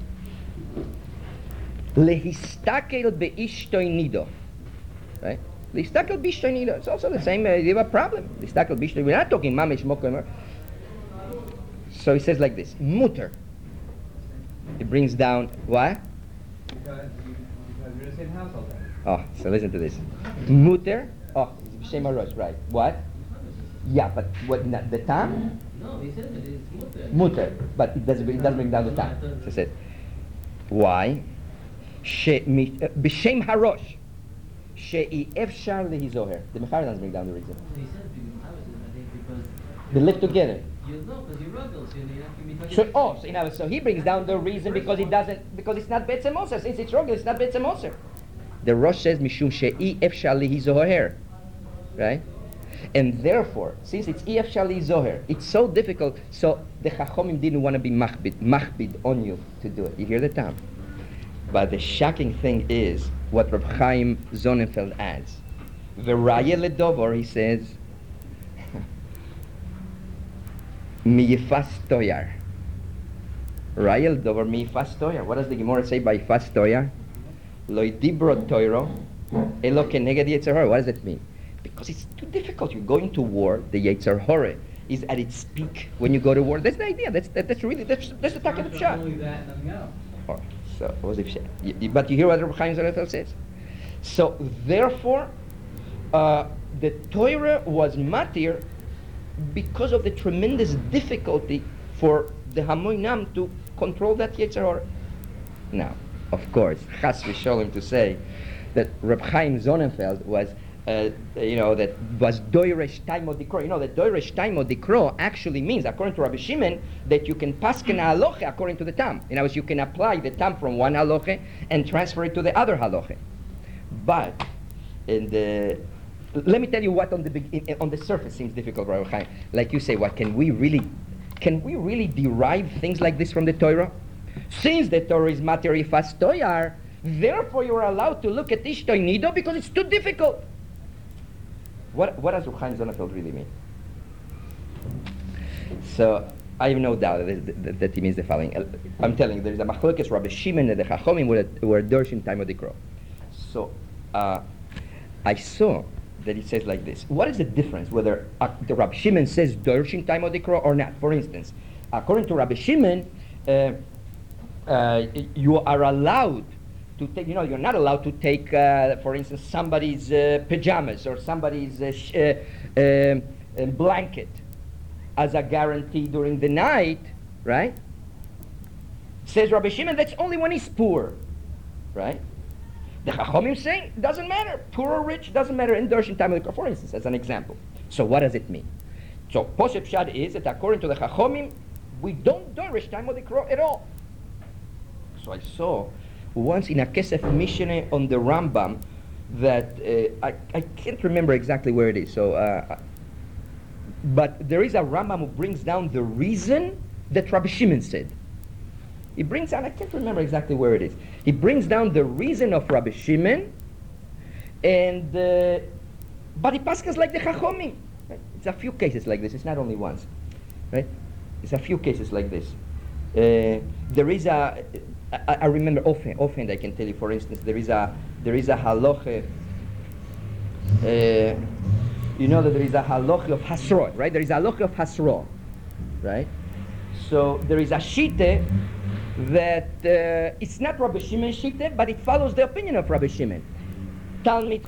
lehistakel beishtoi nido, right? Lehistakel beishtoi nido. It's also the same. Uh, you have a problem. Lehistakel beishtoi. We're not talking mamish mokomer. So he says like this: muter. He brings down what? Because, you, because you're in the same house all the time. Oh, so listen to this. Muter. Oh, it's b'shem harosh, right? What? Yeah, but what? Not the tam. No, he said that it's mutter. Muter, but it doesn't, it doesn't bring down the time. So it says, why? B'shem harosh, she'i efshar lehizoher. The Mechar doesn't bring down the reason. He said, I think, because They live together. you know, because you ruggles, you know, you have to be talking. So, oh, so, you know, so he brings down the reason because it doesn't, because it's not Betzem Moser. Since it's Rogel, it's not Betzem Moser. The Rosh says, Mishum she'i efshar lehizoher. Right? And therefore, since it's E F Shali Zoher, it's so difficult, so the Chachomim didn't want to be machbid, machbid on you to do it. You hear the time? But the shocking thing is what Reb Chaim Sonnenfeld adds. V'raya ledovor, he says, mi yifas toyar. Raya ledovor mi yifas toyar. What does the Gemara say by yifas toyar? Lo dibro toiro, elo keneged yetzer hara. What does that mean? Because it's too difficult. You're going to war. The Yetzer Hara is at its peak when you go to war. That's the idea. That's that, that's really that's that's the talk of the Not pshat. only that, nothing else. Oh, so what was the pshat? You- you- But you hear what Reb Chaim Sonnenfeld says. So therefore, uh, the Torah was matir because of the tremendous difficulty for the Hamoinam to control that Yetzer Hara. Now, of course, Chas v'sholem to say that Reb Chaim Sonnenfeld was. Uh, you know, that was doiresh taimo dikro. You know, that doiresh taimo dikro actually means, according to Rabbi Shimon, that you can pasken a haloche according to the tam. In other words, you can apply the tam from one haloche and transfer it to the other haloche. But in the, let me tell you what on the big, in, on the surface seems difficult, Rabbi Chaim. Like you say, what can we really, can we really derive things like this from the Torah? Since the Torah is materi fas toyar, therefore you are allowed to look at ishtoi nido because it's too difficult. What, what does Reb Chaim Sonnenfeld really mean? So I have no doubt that, that, that he means the following. I'm telling you, there is a machlokes Rabbi Shimon and the Chachomim were, were dorshim taimo dikro. So uh, I saw that it says like this. What is the difference whether uh, the Rabbi Shimon says dorshim taimo dikro or not? For instance, according to Rabbi Shimon, uh, uh, you are allowed to take, you know, you're not allowed to take, uh, for instance, somebody's uh, pajamas or somebody's uh, sh- uh, um, uh, blanket as a guarantee during the night, right? Says Rabbi Shimon, that's only when he's poor, right? The Chachomim saying, doesn't matter, poor or rich, doesn't matter, in Darshan time of the, for instance, as an example. So what does it mean? So Poshet Pshat is that according to the Chachomim, we don't Dorish time of the Kro at all. So I saw once in a Kesef Mishneh on the Rambam that uh, I, I can't remember exactly where it is. So, uh, but there is a Rambam who brings down the reason that Rabbi Shimon said. He brings down, I can't remember exactly where it is. He brings down the reason of Rabbi Shimon, and uh, but he passes like the Chachomim. Right? It's a few cases like this. It's not only once, right? It's a few cases like this. Uh, there is a. I, I remember often. Often I can tell you. For instance, there is a there is a halacha. Uh, you know that there is a halacha of hasro, right? There is a halacha of hasro, right? So there is a shite that uh, it's not Rabbi Shimon shite, but it follows the opinion of Rabbi Shimon. Talmid.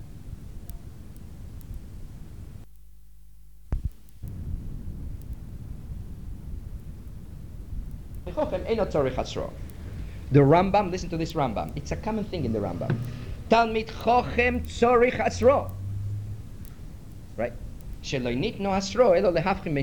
The Rambam, listen to this Rambam. It's a common thing in the Rambam. Talmid chochem tzorich asro. Right? Remember,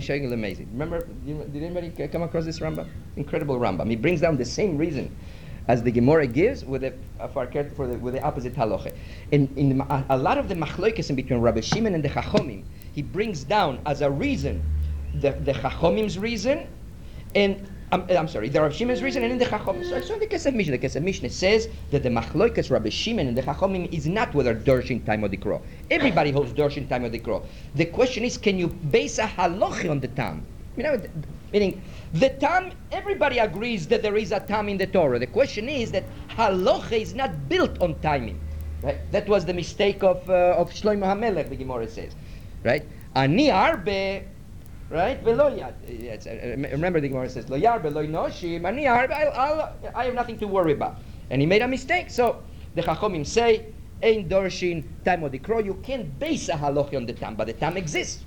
did anybody come across this Rambam? Incredible Rambam. He brings down the same reason as the Gemara gives with the, uh, for, for the, with the opposite halacha. In, in a, a lot of the machloikes in between Rabbi Shimon and the Chachomim, he brings down as a reason the, the Chachomim's reason, and I'm, I'm sorry, the Rabbi Shimon's reason, and in the Chachomim. So, so in the Kesef Mishneh, the Kesef Mishneh says that the machloikas Rabbi Shimon and the Chachomim is not whether Dorshin time or Dikro. Everybody holds Dorshin time or Dikro. The question is, can you base a halacha on the tam? You know, meaning the tam. Everybody agrees that there is a tam in the Torah. The question is that halacha is not built on timing. Right? That was the mistake of uh, of Shlomo HaMelech. The Gemara says, right? Ani arbe. Right? Yes, remember the Gemara says, Lo yarbe, lo noshim, ani yarbe, I have nothing to worry about. And he made a mistake. So the Chachomim say, Ein dorshin tam odikro, you can't base a halacha on the tam, but the tam exists.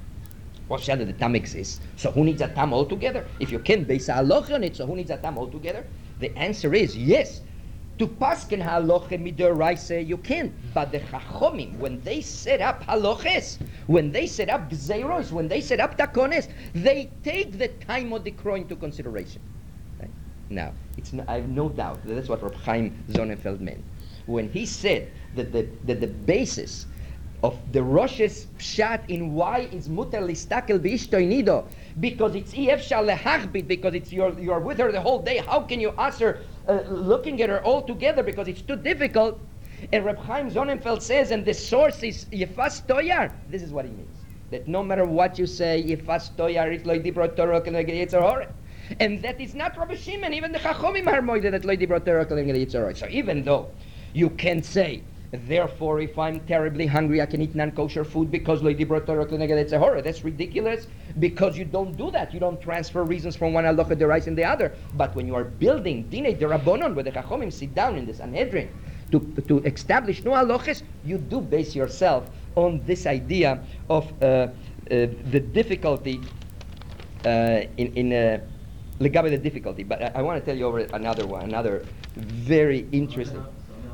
Well, shall the tam exists? So who needs a tam altogether? If you can't base a halacha on it, so who needs a tam altogether? The answer is yes. To pasken halacha midoraisa, you can. But the Chachomim, when they set up halachas, when they set up gzeiros, when they set up takones, they take the time of the crow into consideration. Right? Now, it's no, I have no doubt that that's what Reb Chaim Sonnenfeld meant when he said that the that the basis of the Rosh's pshat in why is mutar listakel b'ishtoy nido, because it's ef shal lehachbit, because it's you're you're with her the whole day. How can you ask her uh, looking at her all together because it's too difficult? And Reb Chaim Sonnenfeld says, and the source is yefas toyar. This is what he means, that no matter what you say, yefas toyar it loy dibro Torah k'neged yetzer hara. And that is not Rabbi Shimon. Even the Chachomim are moide that loy dibro Torah k'neged yetzer hara. So even though you can say, therefore, if I'm terribly hungry, I can eat non-kosher food because lo dibro Torah k'neged yetzer hara. That's ridiculous, because you don't do that. You don't transfer reasons from one halacha derais in the other. But when you are building dinei derabonon, where the Chachomim sit down in the Sanhedrin to to establish no halachas, you do base yourself on this idea of uh, uh, the difficulty uh, in in uh, legabe the difficulty. But I, I want to tell you over another one, another very interesting.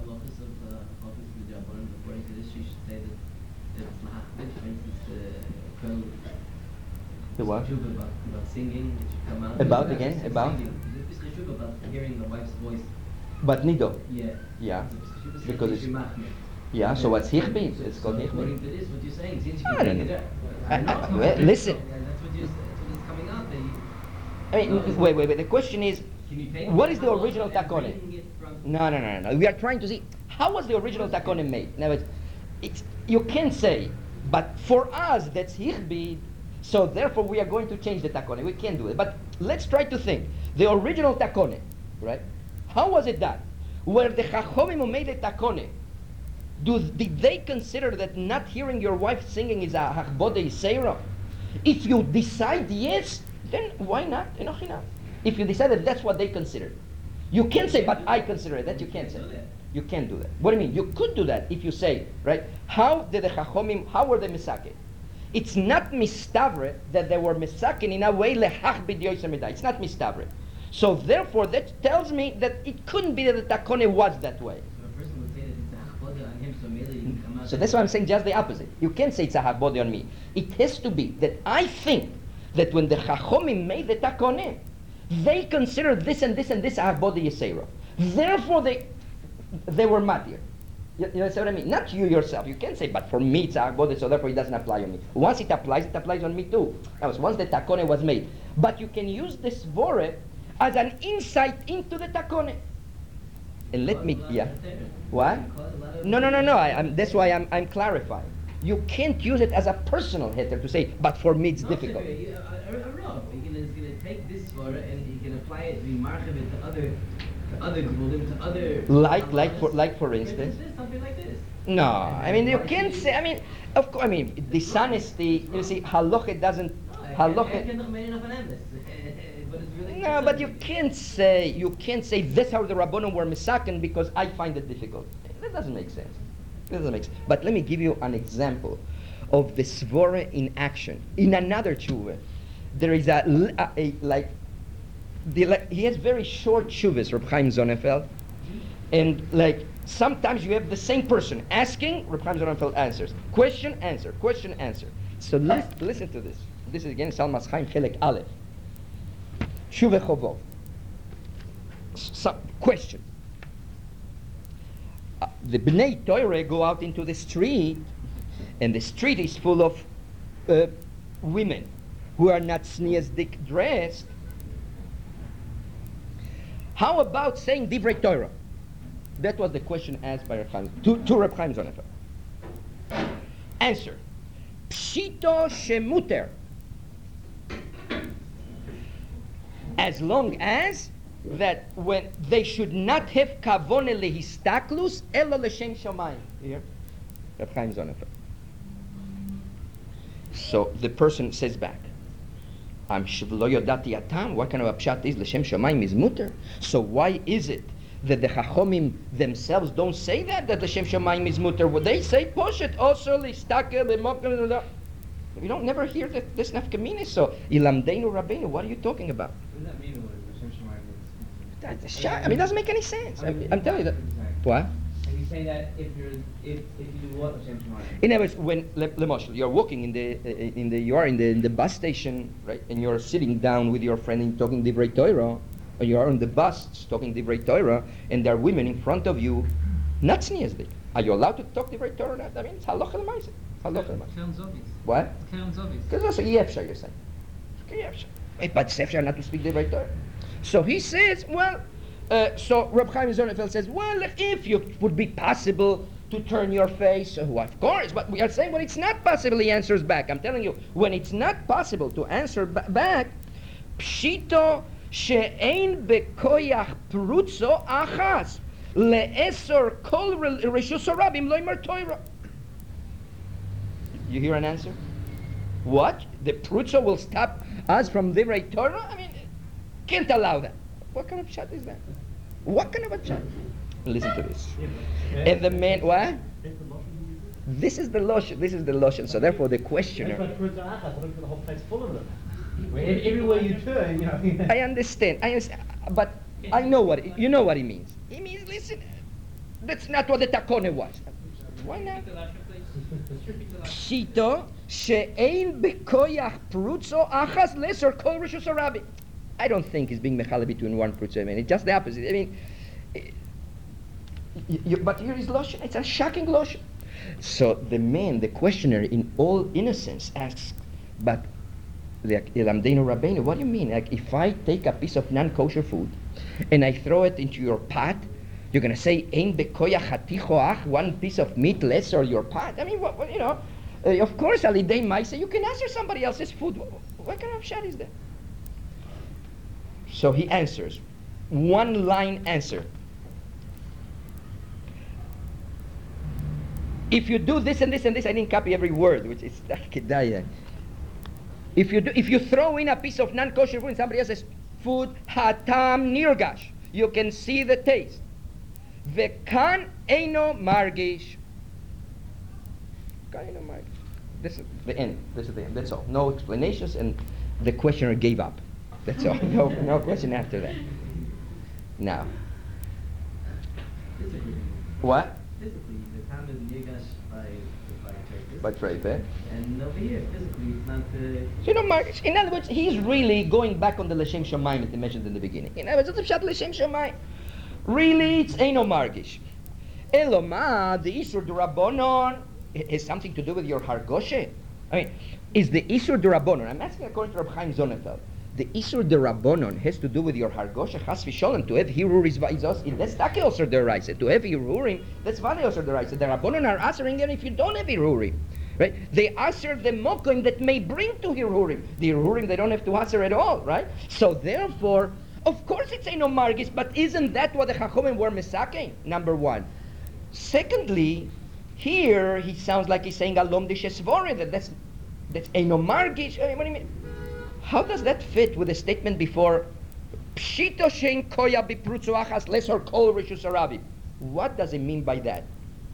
The what? About, about singing, that you come out. About again? About? It's a about hearing the wife's voice. But nido. Yeah. Yeah. It's Because it's, it's yeah, so what's hichbit? It's called according hichbit. to this, what you're saying, since you I can don't take know. it I- out. I- I know. well, listen. Yeah, that's what, you're, that's what is coming out. That you, I mean, wait, wait, wait. The question is, can you take what it is the out original and takone? bring it from- No, no, no, no, no. We are trying to see, how was the original takone made? Now, it's, it's, you can say, but for us, that's hichbit, so therefore we are going to change the takone. We can't do it. But let's try to think. The original takone, right? How was it done? Were the Chachomim who made the takone, do, did they consider that not hearing your wife singing is a hachbode seira? If you decide yes, then why not? Enoch enough. If you decide that that's what they considered. You can't say, but I consider it. That you can't say. do that. You can't do that. What do you mean? You could do that if you say, right? How did the Chachomim, how were they misaken? It's not mistavre that they were misaken in a way lehach b'dyoyser midai. It's not mistavre. So therefore, that tells me that it couldn't be that the takone was that way. So a person would say that it's a chachbode on him, so maybe he can come out. So that's why I'm saying just the opposite. You can't say it's a habodi on me. It has to be that I think that when the Chachomim made the takone, they considered this and this and this a habodi yisera. Therefore, they they were matir. You, you know what I mean? Not you yourself. You can't say, but for me it's a habodi, so therefore it doesn't apply on me. Once it applies, it applies on me too. That was once the takone was made. But you can use this vore as an insight into the takone. And let me, yeah. What? No, no, no, no. I, I'm, that's why I'm, I'm clarifying. You can't use it as a personal heter to say, but for me it's No, difficult. sir, you- a- a- a Rav, he can- he's going to take this svara and he can apply it, be marchav it to other, to other gvulim, to other. Like, like for, like for instance. something like this. No, I mean you can't say. I mean, of course. I mean, dishonesty. You see, halacha doesn't. I Halacha. can't make enough an emes, but it's really. No, but you can't say. You can't say that's how the Rabbanon were misaken because I find it difficult. That doesn't make sense. That doesn't make sense. But let me give you an example of the svora in action in another tshuva. There is a, l- a- a- like. The, like he has very short tshuvas, Reb Chaim Sonnenfeld, and like sometimes you have the same person asking, Reb Chaim Sonnenfeld answers. Question, answer, question, answer. So lis- listen to this. This is again Salmas Chaim Chelek Aleph. Tshuva Chovov. S- Some question. Uh, the Bnei Torah go out into the street, and the street is full of uh, women who are not sneezdik dressed. How about saying Divrei Torah? That was the question asked by Reb Chaim, to, to Reb Chaim Sonnenfeld. Answer. Pshito shemuter. As long as that when they should not have kavone lehistaklus elo l'shem shamayim. Here, Reb Chaim Sonnenfeld. So the person says back, I'm shivlo yodati atam. What kind of a pshat is l'shem shamayim is muter? So why is it that the chachomim themselves don't say that that l'shem shamayim is muter? Well, they say poshet also listakel lemokel. We don't never hear that this nafkamina. So ilamdeinu rabbeinu. What are you talking about? What does that mean? What Hashem Shemayim means? That's shy. I mean, it doesn't make any sense. I'm, I'm telling you that. What? And he's saying that if you're if if you do what Hashem Shemayim. In other words, when le, lemoshel, you're walking in the uh, in the you are in the in the bus station, right, and you're sitting down with your friend and talking divrei Torah, or you are on the bus talking divrei Torah, and there are women in front of you, not sneezdik. Are you allowed to talk divrei Torah? or not? I mean, it's halacha l'maaseh. Halacha l'maaseh. Keren Zovis. What? Keren Zovis. Because also yefshar, you're saying. Yefshar. Eh, But it's yefshar not to speak divrei Torah. So he says, well, uh, so Reb Chaim Sonnenfeld says, well, if it would be possible to turn your face, uh, well, of course, but we are saying when it's not possible, he answers back. I'm telling you, when it's not possible to answer ba- back, pshito she'ein bekoyach prutzo achas le'esor kol re- reshus harabim lo yimar Torah. You hear an answer? What? The prutzo will stop us from divrei Torah? I mean, can't allow that. What kind of pshat is that? What kind of a pshat? Listen to this. And the man, what? This is the lotion. This is the lotion. So therefore, the questioner. The whole place full of them. Everywhere you turn, you know. I understand. I understand. But I know what it, you know what he means. He means, listen, that's not what the takone was. Why not? Shito she'ein bekoyach prutzo achas lesor kol rishus harabi. I don't think it's being mechala between one prutzo. I mean, it's just the opposite. I mean, eh, y- y- but here is lotion. It's a shocking lotion. So the man, the questioner, in all innocence, asks, "But like Elamdeinu Rabbeinu, what do you mean? Like if I take a piece of non-kosher food and I throw it into your pot, you're gonna say ein bekoyach hatichoach, one piece of meat less or your pot? I mean, what, what you know? Uh, of course, alidei ma'aseh, you can answer somebody else's food. What, what kind of shot is that? So he answers, one line answer. If you do this and this and this, I didn't copy every word, which is kedaya. If you do, if you throw in a piece of non-kosher food in somebody else's food, hatam nirgash. you can see the taste. Vekan eino margish. Vekan eino margish. This is the end. This is the end. That's all. No explanations, and the questioner gave up. That's all. No, no question after that. Now, Physically. what? Physically, the time is nirgash by by Travis. By Treyfe. And over here, physically, it's not the. So, you know, Margish, in other words, he's really going back on the L'Shem Shamayim that he mentioned in the beginning. In other words, it's a Pshat L'Shem Shamayim. Really, it's Eino Margish. Eloma, the Isur D'Rabbanon, has something to do with your Hargoshe. I mean, is the Isur D'Rabbanon, I'm asking according to Reb Chaim Sonnenfeld, the Isur D'Rabbanon has to do with your Hargoshe, Chas V'Sholem, to have Hirur is Va'izos, that's Taki Osir D'Oraisa. To have Hirurim, that's Vale Osir D'Oraisa. The Rabbanon are answering it if you don't have Hirurim. Right? They answer the mokim that may bring to Hirurim. The Hirurim they don't have to answer at all, right? So therefore, of course it's Eino Margis, but isn't that what the Chachomim were misaking? Number one. Secondly, here he sounds like he's saying Alom de Shesvore, that that's that's Eino Margis. What do you mean? How does that fit with the statement before? Pshito shein koya biprutzu achas lesor kol rishus arabi. What does it mean by that?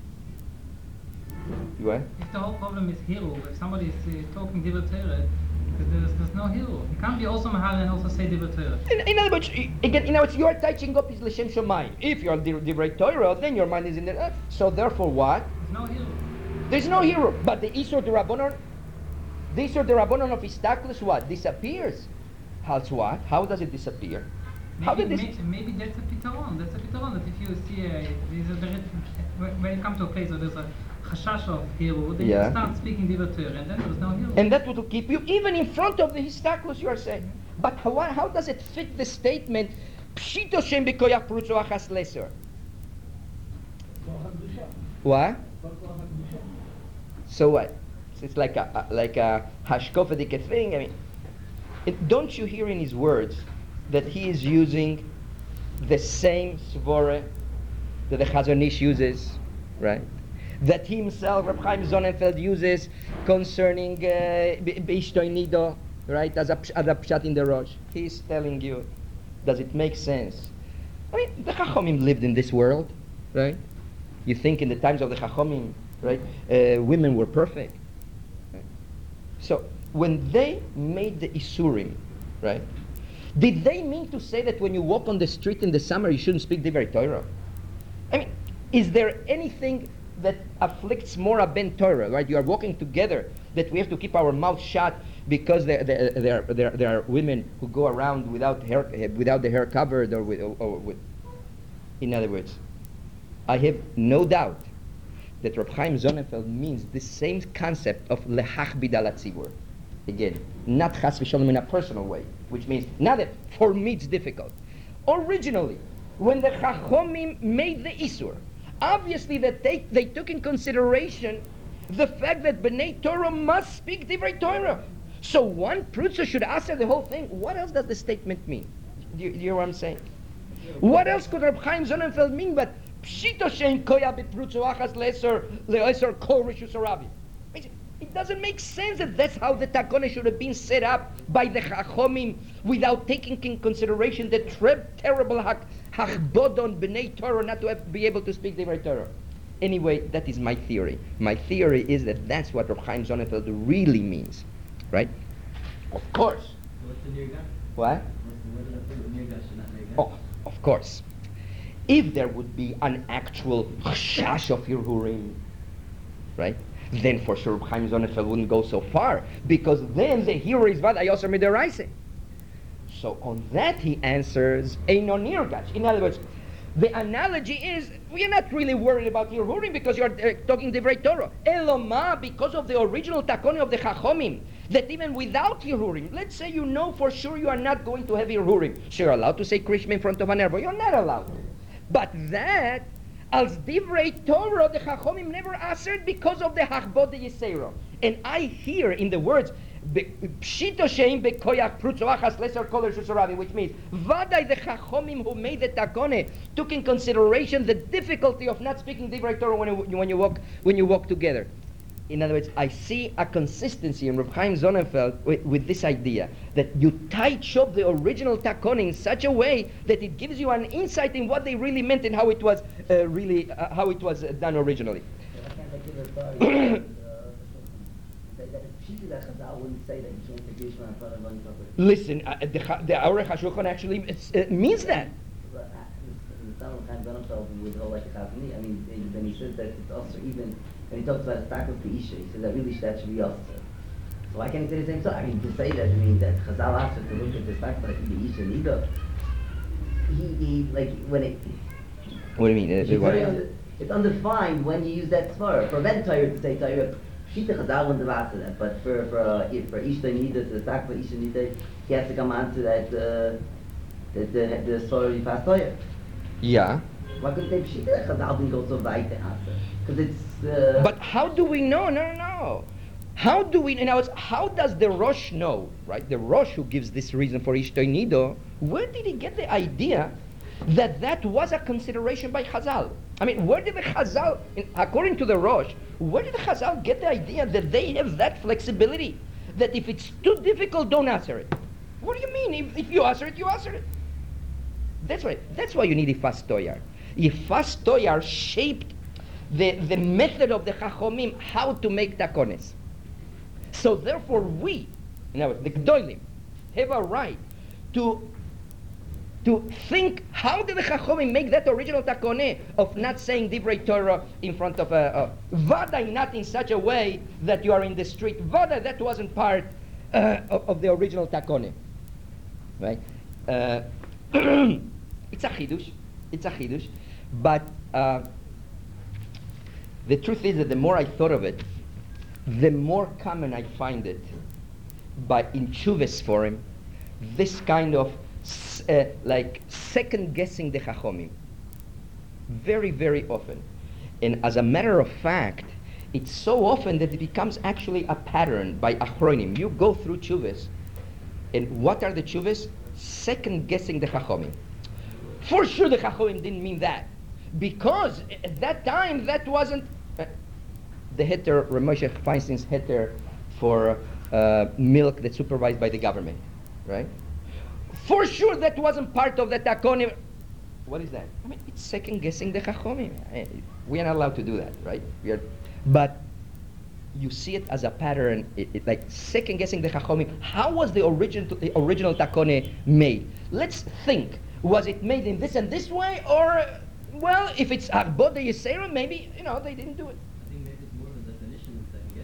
You what? If the whole problem is Hiru, if somebody is uh, talking Divrei Torah, there's, there's no Hiru. He can't be also Mahal and also say Divrei Torah. In, in other words, i- again, you know, it's your touching up is L'Shem Shamayim. If you're Div- Divrei Torah, then your mind is in the. Uh, so therefore, what? There's no Hiru. There's no hero. But the Isur D'Rabbanon, the Isur D'Rabbanon of Istaklus, what? Disappears. How's what? How does it disappear? How Maybe, did this? may, maybe that's a pitaron. That's a pitaron. That if you see a, there's a, there, when when you come to a place where there's a chashash of Hiru, then Yeah. you start speaking Divrei Torah, and then there's no Hiru. And that would keep you even in front of the Histaklus, you are saying. But how, how does it fit the statement? Pshito shem b'koyach prutzu achas leser. What? So what? So it's like a, a like a hashkofadic thing. I mean, it, don't you hear in his words that he is using the same svore that the Chazon Ish uses, right? That he himself, Reb Chaim Sonnenfeld, uses concerning Beishtoi Nido, right? As a, ps- as a pshat in the Rosh. He's telling you, does it make sense? I mean, the Chachomim lived in this world, right? You think in the times of the Chachomim, right? Uh, women were perfect. Right? So when they made the Isurim, right? Did they mean to say that when you walk on the street in the summer you shouldn't speak Divrei Torah? I mean, is there anything that afflicts more a ben Torah, right? You are walking together that we have to keep our mouth shut because there, there, there, there, there are women who go around without hair, without the hair covered or with, or, or with. In other words, I have no doubt that Reb Chaim Sonnenfeld means the same concept of lehach bidal hatzibur. Again, not chas v'sholem in a personal way, which means not that for me it's difficult. Originally, when the Chachomim made the Isur, obviously that they, they took in consideration the fact that B'nai Torah must speak Divrei Torah. So one prutzer should answer the whole thing. What else does the statement mean? Do you, do you hear what I'm saying? What else could Reb Chaim Sonnenfeld mean but Pshito shein koya b'prutzu achas leser leser kol rishus harabi? It doesn't make sense that that's how the takone should have been set up by the Chachomim without taking in consideration the tre- terrible hak- hachbodon b'nei Torah not to have, be able to speak Divrei Torah. Anyway, that is my theory. My theory is that that's what Reb Chaim Sonnenfeld really means, right? Of course. What's the nirgash? What? What's the, what does that say with nirgash and not nirgash? Oh, of course. If there would be an actual chash of Hirhurim, right? Then for sure Chaim Sonnenfeld wouldn't go so far, because then the hero is vad ayoser midaraisa. So on that he answers Eino Nirgash. In other words, the analogy is we are not really worried about Hirhurim because you are uh, talking Divrei Torah. Eloma, because of the original takoni of the Chachomim, that even without Hirhurim, let's say you know for sure you are not going to have Hirhurim. So you're allowed to say Krishma in front of an erbo. You're not allowed to. But that, as Divrei Torah, the Chachomim never answered because of the Hachbod de Yisero. And I hear in the words, Pshito sheim bekoyach prutzu achas leser kol rishus harabi, which means Vadai the Chachomim who made the takone took in consideration the difficulty of not speaking Divrei Torah when you, when you walk when you walk together. In other words, I see a consistency in Reb Chaim Sonnenfeld with, with this idea that you tight up the original takon in such a way that it gives you an insight in what they really meant and how it was uh, really uh, how it was uh, done originally. I can't think of a story. uh, that that if she did that, Chazal wouldn't say that you can't take Yishma in front of one couple. Listen, uh, the Ha- the Aruch HaShulchan actually it's, uh, means that. But uh, the Talmud Chaim Sonnenfeld would hold like a chazani. I mean, eh, then he says that it's also even when he talks about the stack of the Isha, he says that really that should be also. So why can't he say the same thing? I mean, to say that, I mean, that Chazal asked us to look at the stack like the Isha Nida, he, he, like, when it, What do you mean? Uh, it's, what- very unde- it's undefined when you use that svara. For Ben Torah to say Torah, Shita Chazal wouldn't have asked for that, but for, for, uh, if- for Isha Nida, the stack for Isha Nida, he has to come on to that, uh, the, the, the svara fast Torah. Yeah. Why couldn't they Shita that Chazal didn't go so weit to answer? Because it's, uh, But how do we know? No, no, no. How do we, in other words, how does the Rosh know, right? The Rosh who gives this reason for Ishtoi Nido, where did he get the idea that that was a consideration by Chazal? I mean, where did the Chazal, in, according to the Rosh, where did the Chazal get the idea that they have that flexibility? That if it's too difficult, don't answer it. What do you mean? If, if you answer it, you answer it. That's why, that's why you need Ifas Toyar. Ifas Toyar shaped the, the method of the Chachomim, how to make takones. So therefore we, in other words, the Gdolim, have a right to, to think, how did the Chachomim make that original takone of not saying Divrei Torah in front of a, a Vadai, not in such a way that you are in the street. Vadai, that wasn't part uh, of, of the original takone. Right? Uh, it's a chidush. It's a chidush. But uh, the truth is that the more I thought of it, the more common I find it by in Chuvas forum, this kind of s- uh, like second guessing the Chachomim. Very, very often. And as a matter of fact, it's so often that it becomes actually a pattern by Achronim. You go through Chuvas, and what are the Chuvas? Second guessing the Chachomim. For sure the Chachomim didn't mean that. Because at that time, that wasn't uh, the heter, Ramoshe Feinstein's heter for uh, milk that's supervised by the government, right? For sure that wasn't part of the takone. What is that? I mean, it's second guessing the Chachomim. Eh, We are not allowed to do that, right? We are, but you see it as a pattern, it, it, like second guessing the Chachomim. How was the original, the original takone made? Let's think. Was it made in this and this way, or, well, if it's Arbod de Yisera, maybe, you know, they didn't do it. I think maybe it's more of a definition of second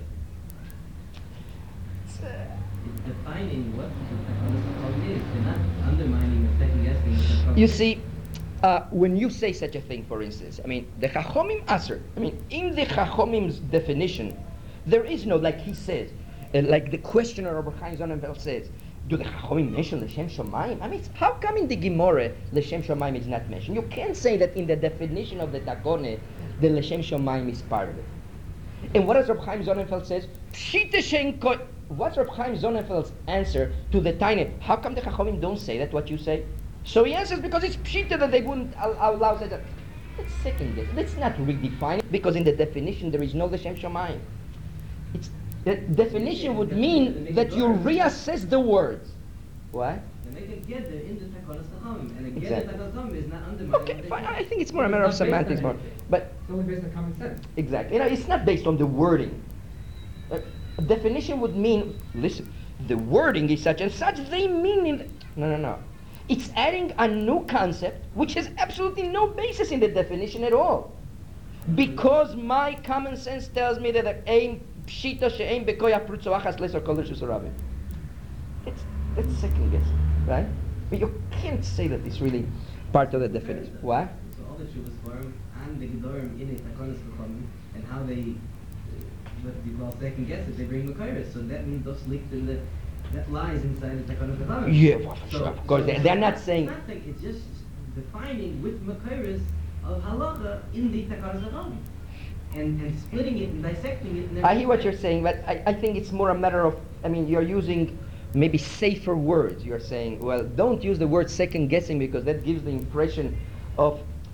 guessing. It's, uh, It's defining what the Chacham is. They're not undermining or second guessing the Chacham. You see, uh, when you say such a thing, for instance, I mean, the Chachomim assert, I mean, in the Chachomim's definition, there is no, like he says, uh, like the questioner of Chaim Sonnenfeld says, do the Chachomim mention L'Shem Shomayim? I mean, how come in the Gemara L'Shem Shomayim is not mentioned? You can't say that in the definition of the Takone, the L'Shem Shomayim is part of it. And what does Reb Chaim Sonnenfeld says? Pshita shein ko- What's Reb Chaim Sonnenfeld's answer to the tiny? How come the Chachomim don't say that, what you say? So he answers, because it's pshita that they wouldn't al- allow that. Let's second guess. Let's not redefine it, because in the definition there is no L'Shem Shomayim. It's, the definition would mean that you reassess the words. What? They make a gather in the Takonas Chacham, and a Exactly. gather Takonas is not undermining. Okay, what they fine. say. I think it's more a matter of It's not based on semantics more. anything. But It's only based on common sense. exactly, you know, it's not based on the wording. Uh, a definition would mean, listen, the wording is such and such, they mean in the, no, no, no. It's adding a new concept which has absolutely no basis in the definition at all. Because my common sense tells me that a aim pshita she'aim bekoya prutzo achas lesor kol reshus harabim. It's that's second guessing, right? But you can't say that it's really part of the definition. What? So all the Shuvas form and the Gedorim in the Takonas Chacham, and how they, uh, what you call second guess it, they bring Makairis. So that means those leaked in the, that lies inside the Takonas Chacham. Yeah, well, for sure, of course. They- they're not saying- It's nothing, it's just defining with Makairis of halacha in the Takonas Chacham. And, and splitting it and dissecting it. And I hear what you're saying, but I, I think it's more a matter of, I mean, you're using maybe safer words. You're saying, well, don't use the word second guessing because that gives the impression of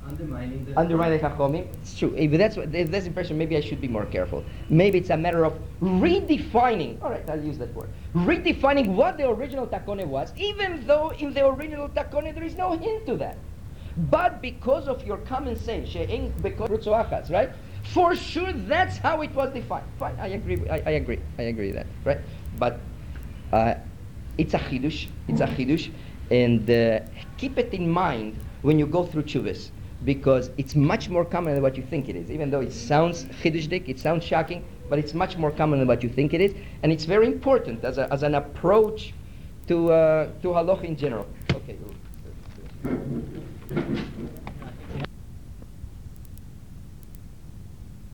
undermining the undermine the Chachomim. It's true. If that's what, if that's the impression, maybe I should be more careful. Maybe it's a matter of redefining. All right, I'll use that word. Redefining what the original takone was, even though in the original takone there is no hint to that. But because of your common sense, she'ein b'kol rutzo achas, right? For sure, that's how it was defined. Fine, I agree. I, I agree. I agree with that, right? But uh, it's a chidush. It's a chidush, and uh, keep it in mind when you go through tshuvas, because it's much more common than what you think it is. Even though it sounds chidushdik, it sounds shocking, but it's much more common than what you think it is, and it's very important as a, as an approach to uh, to halach in general. Okay.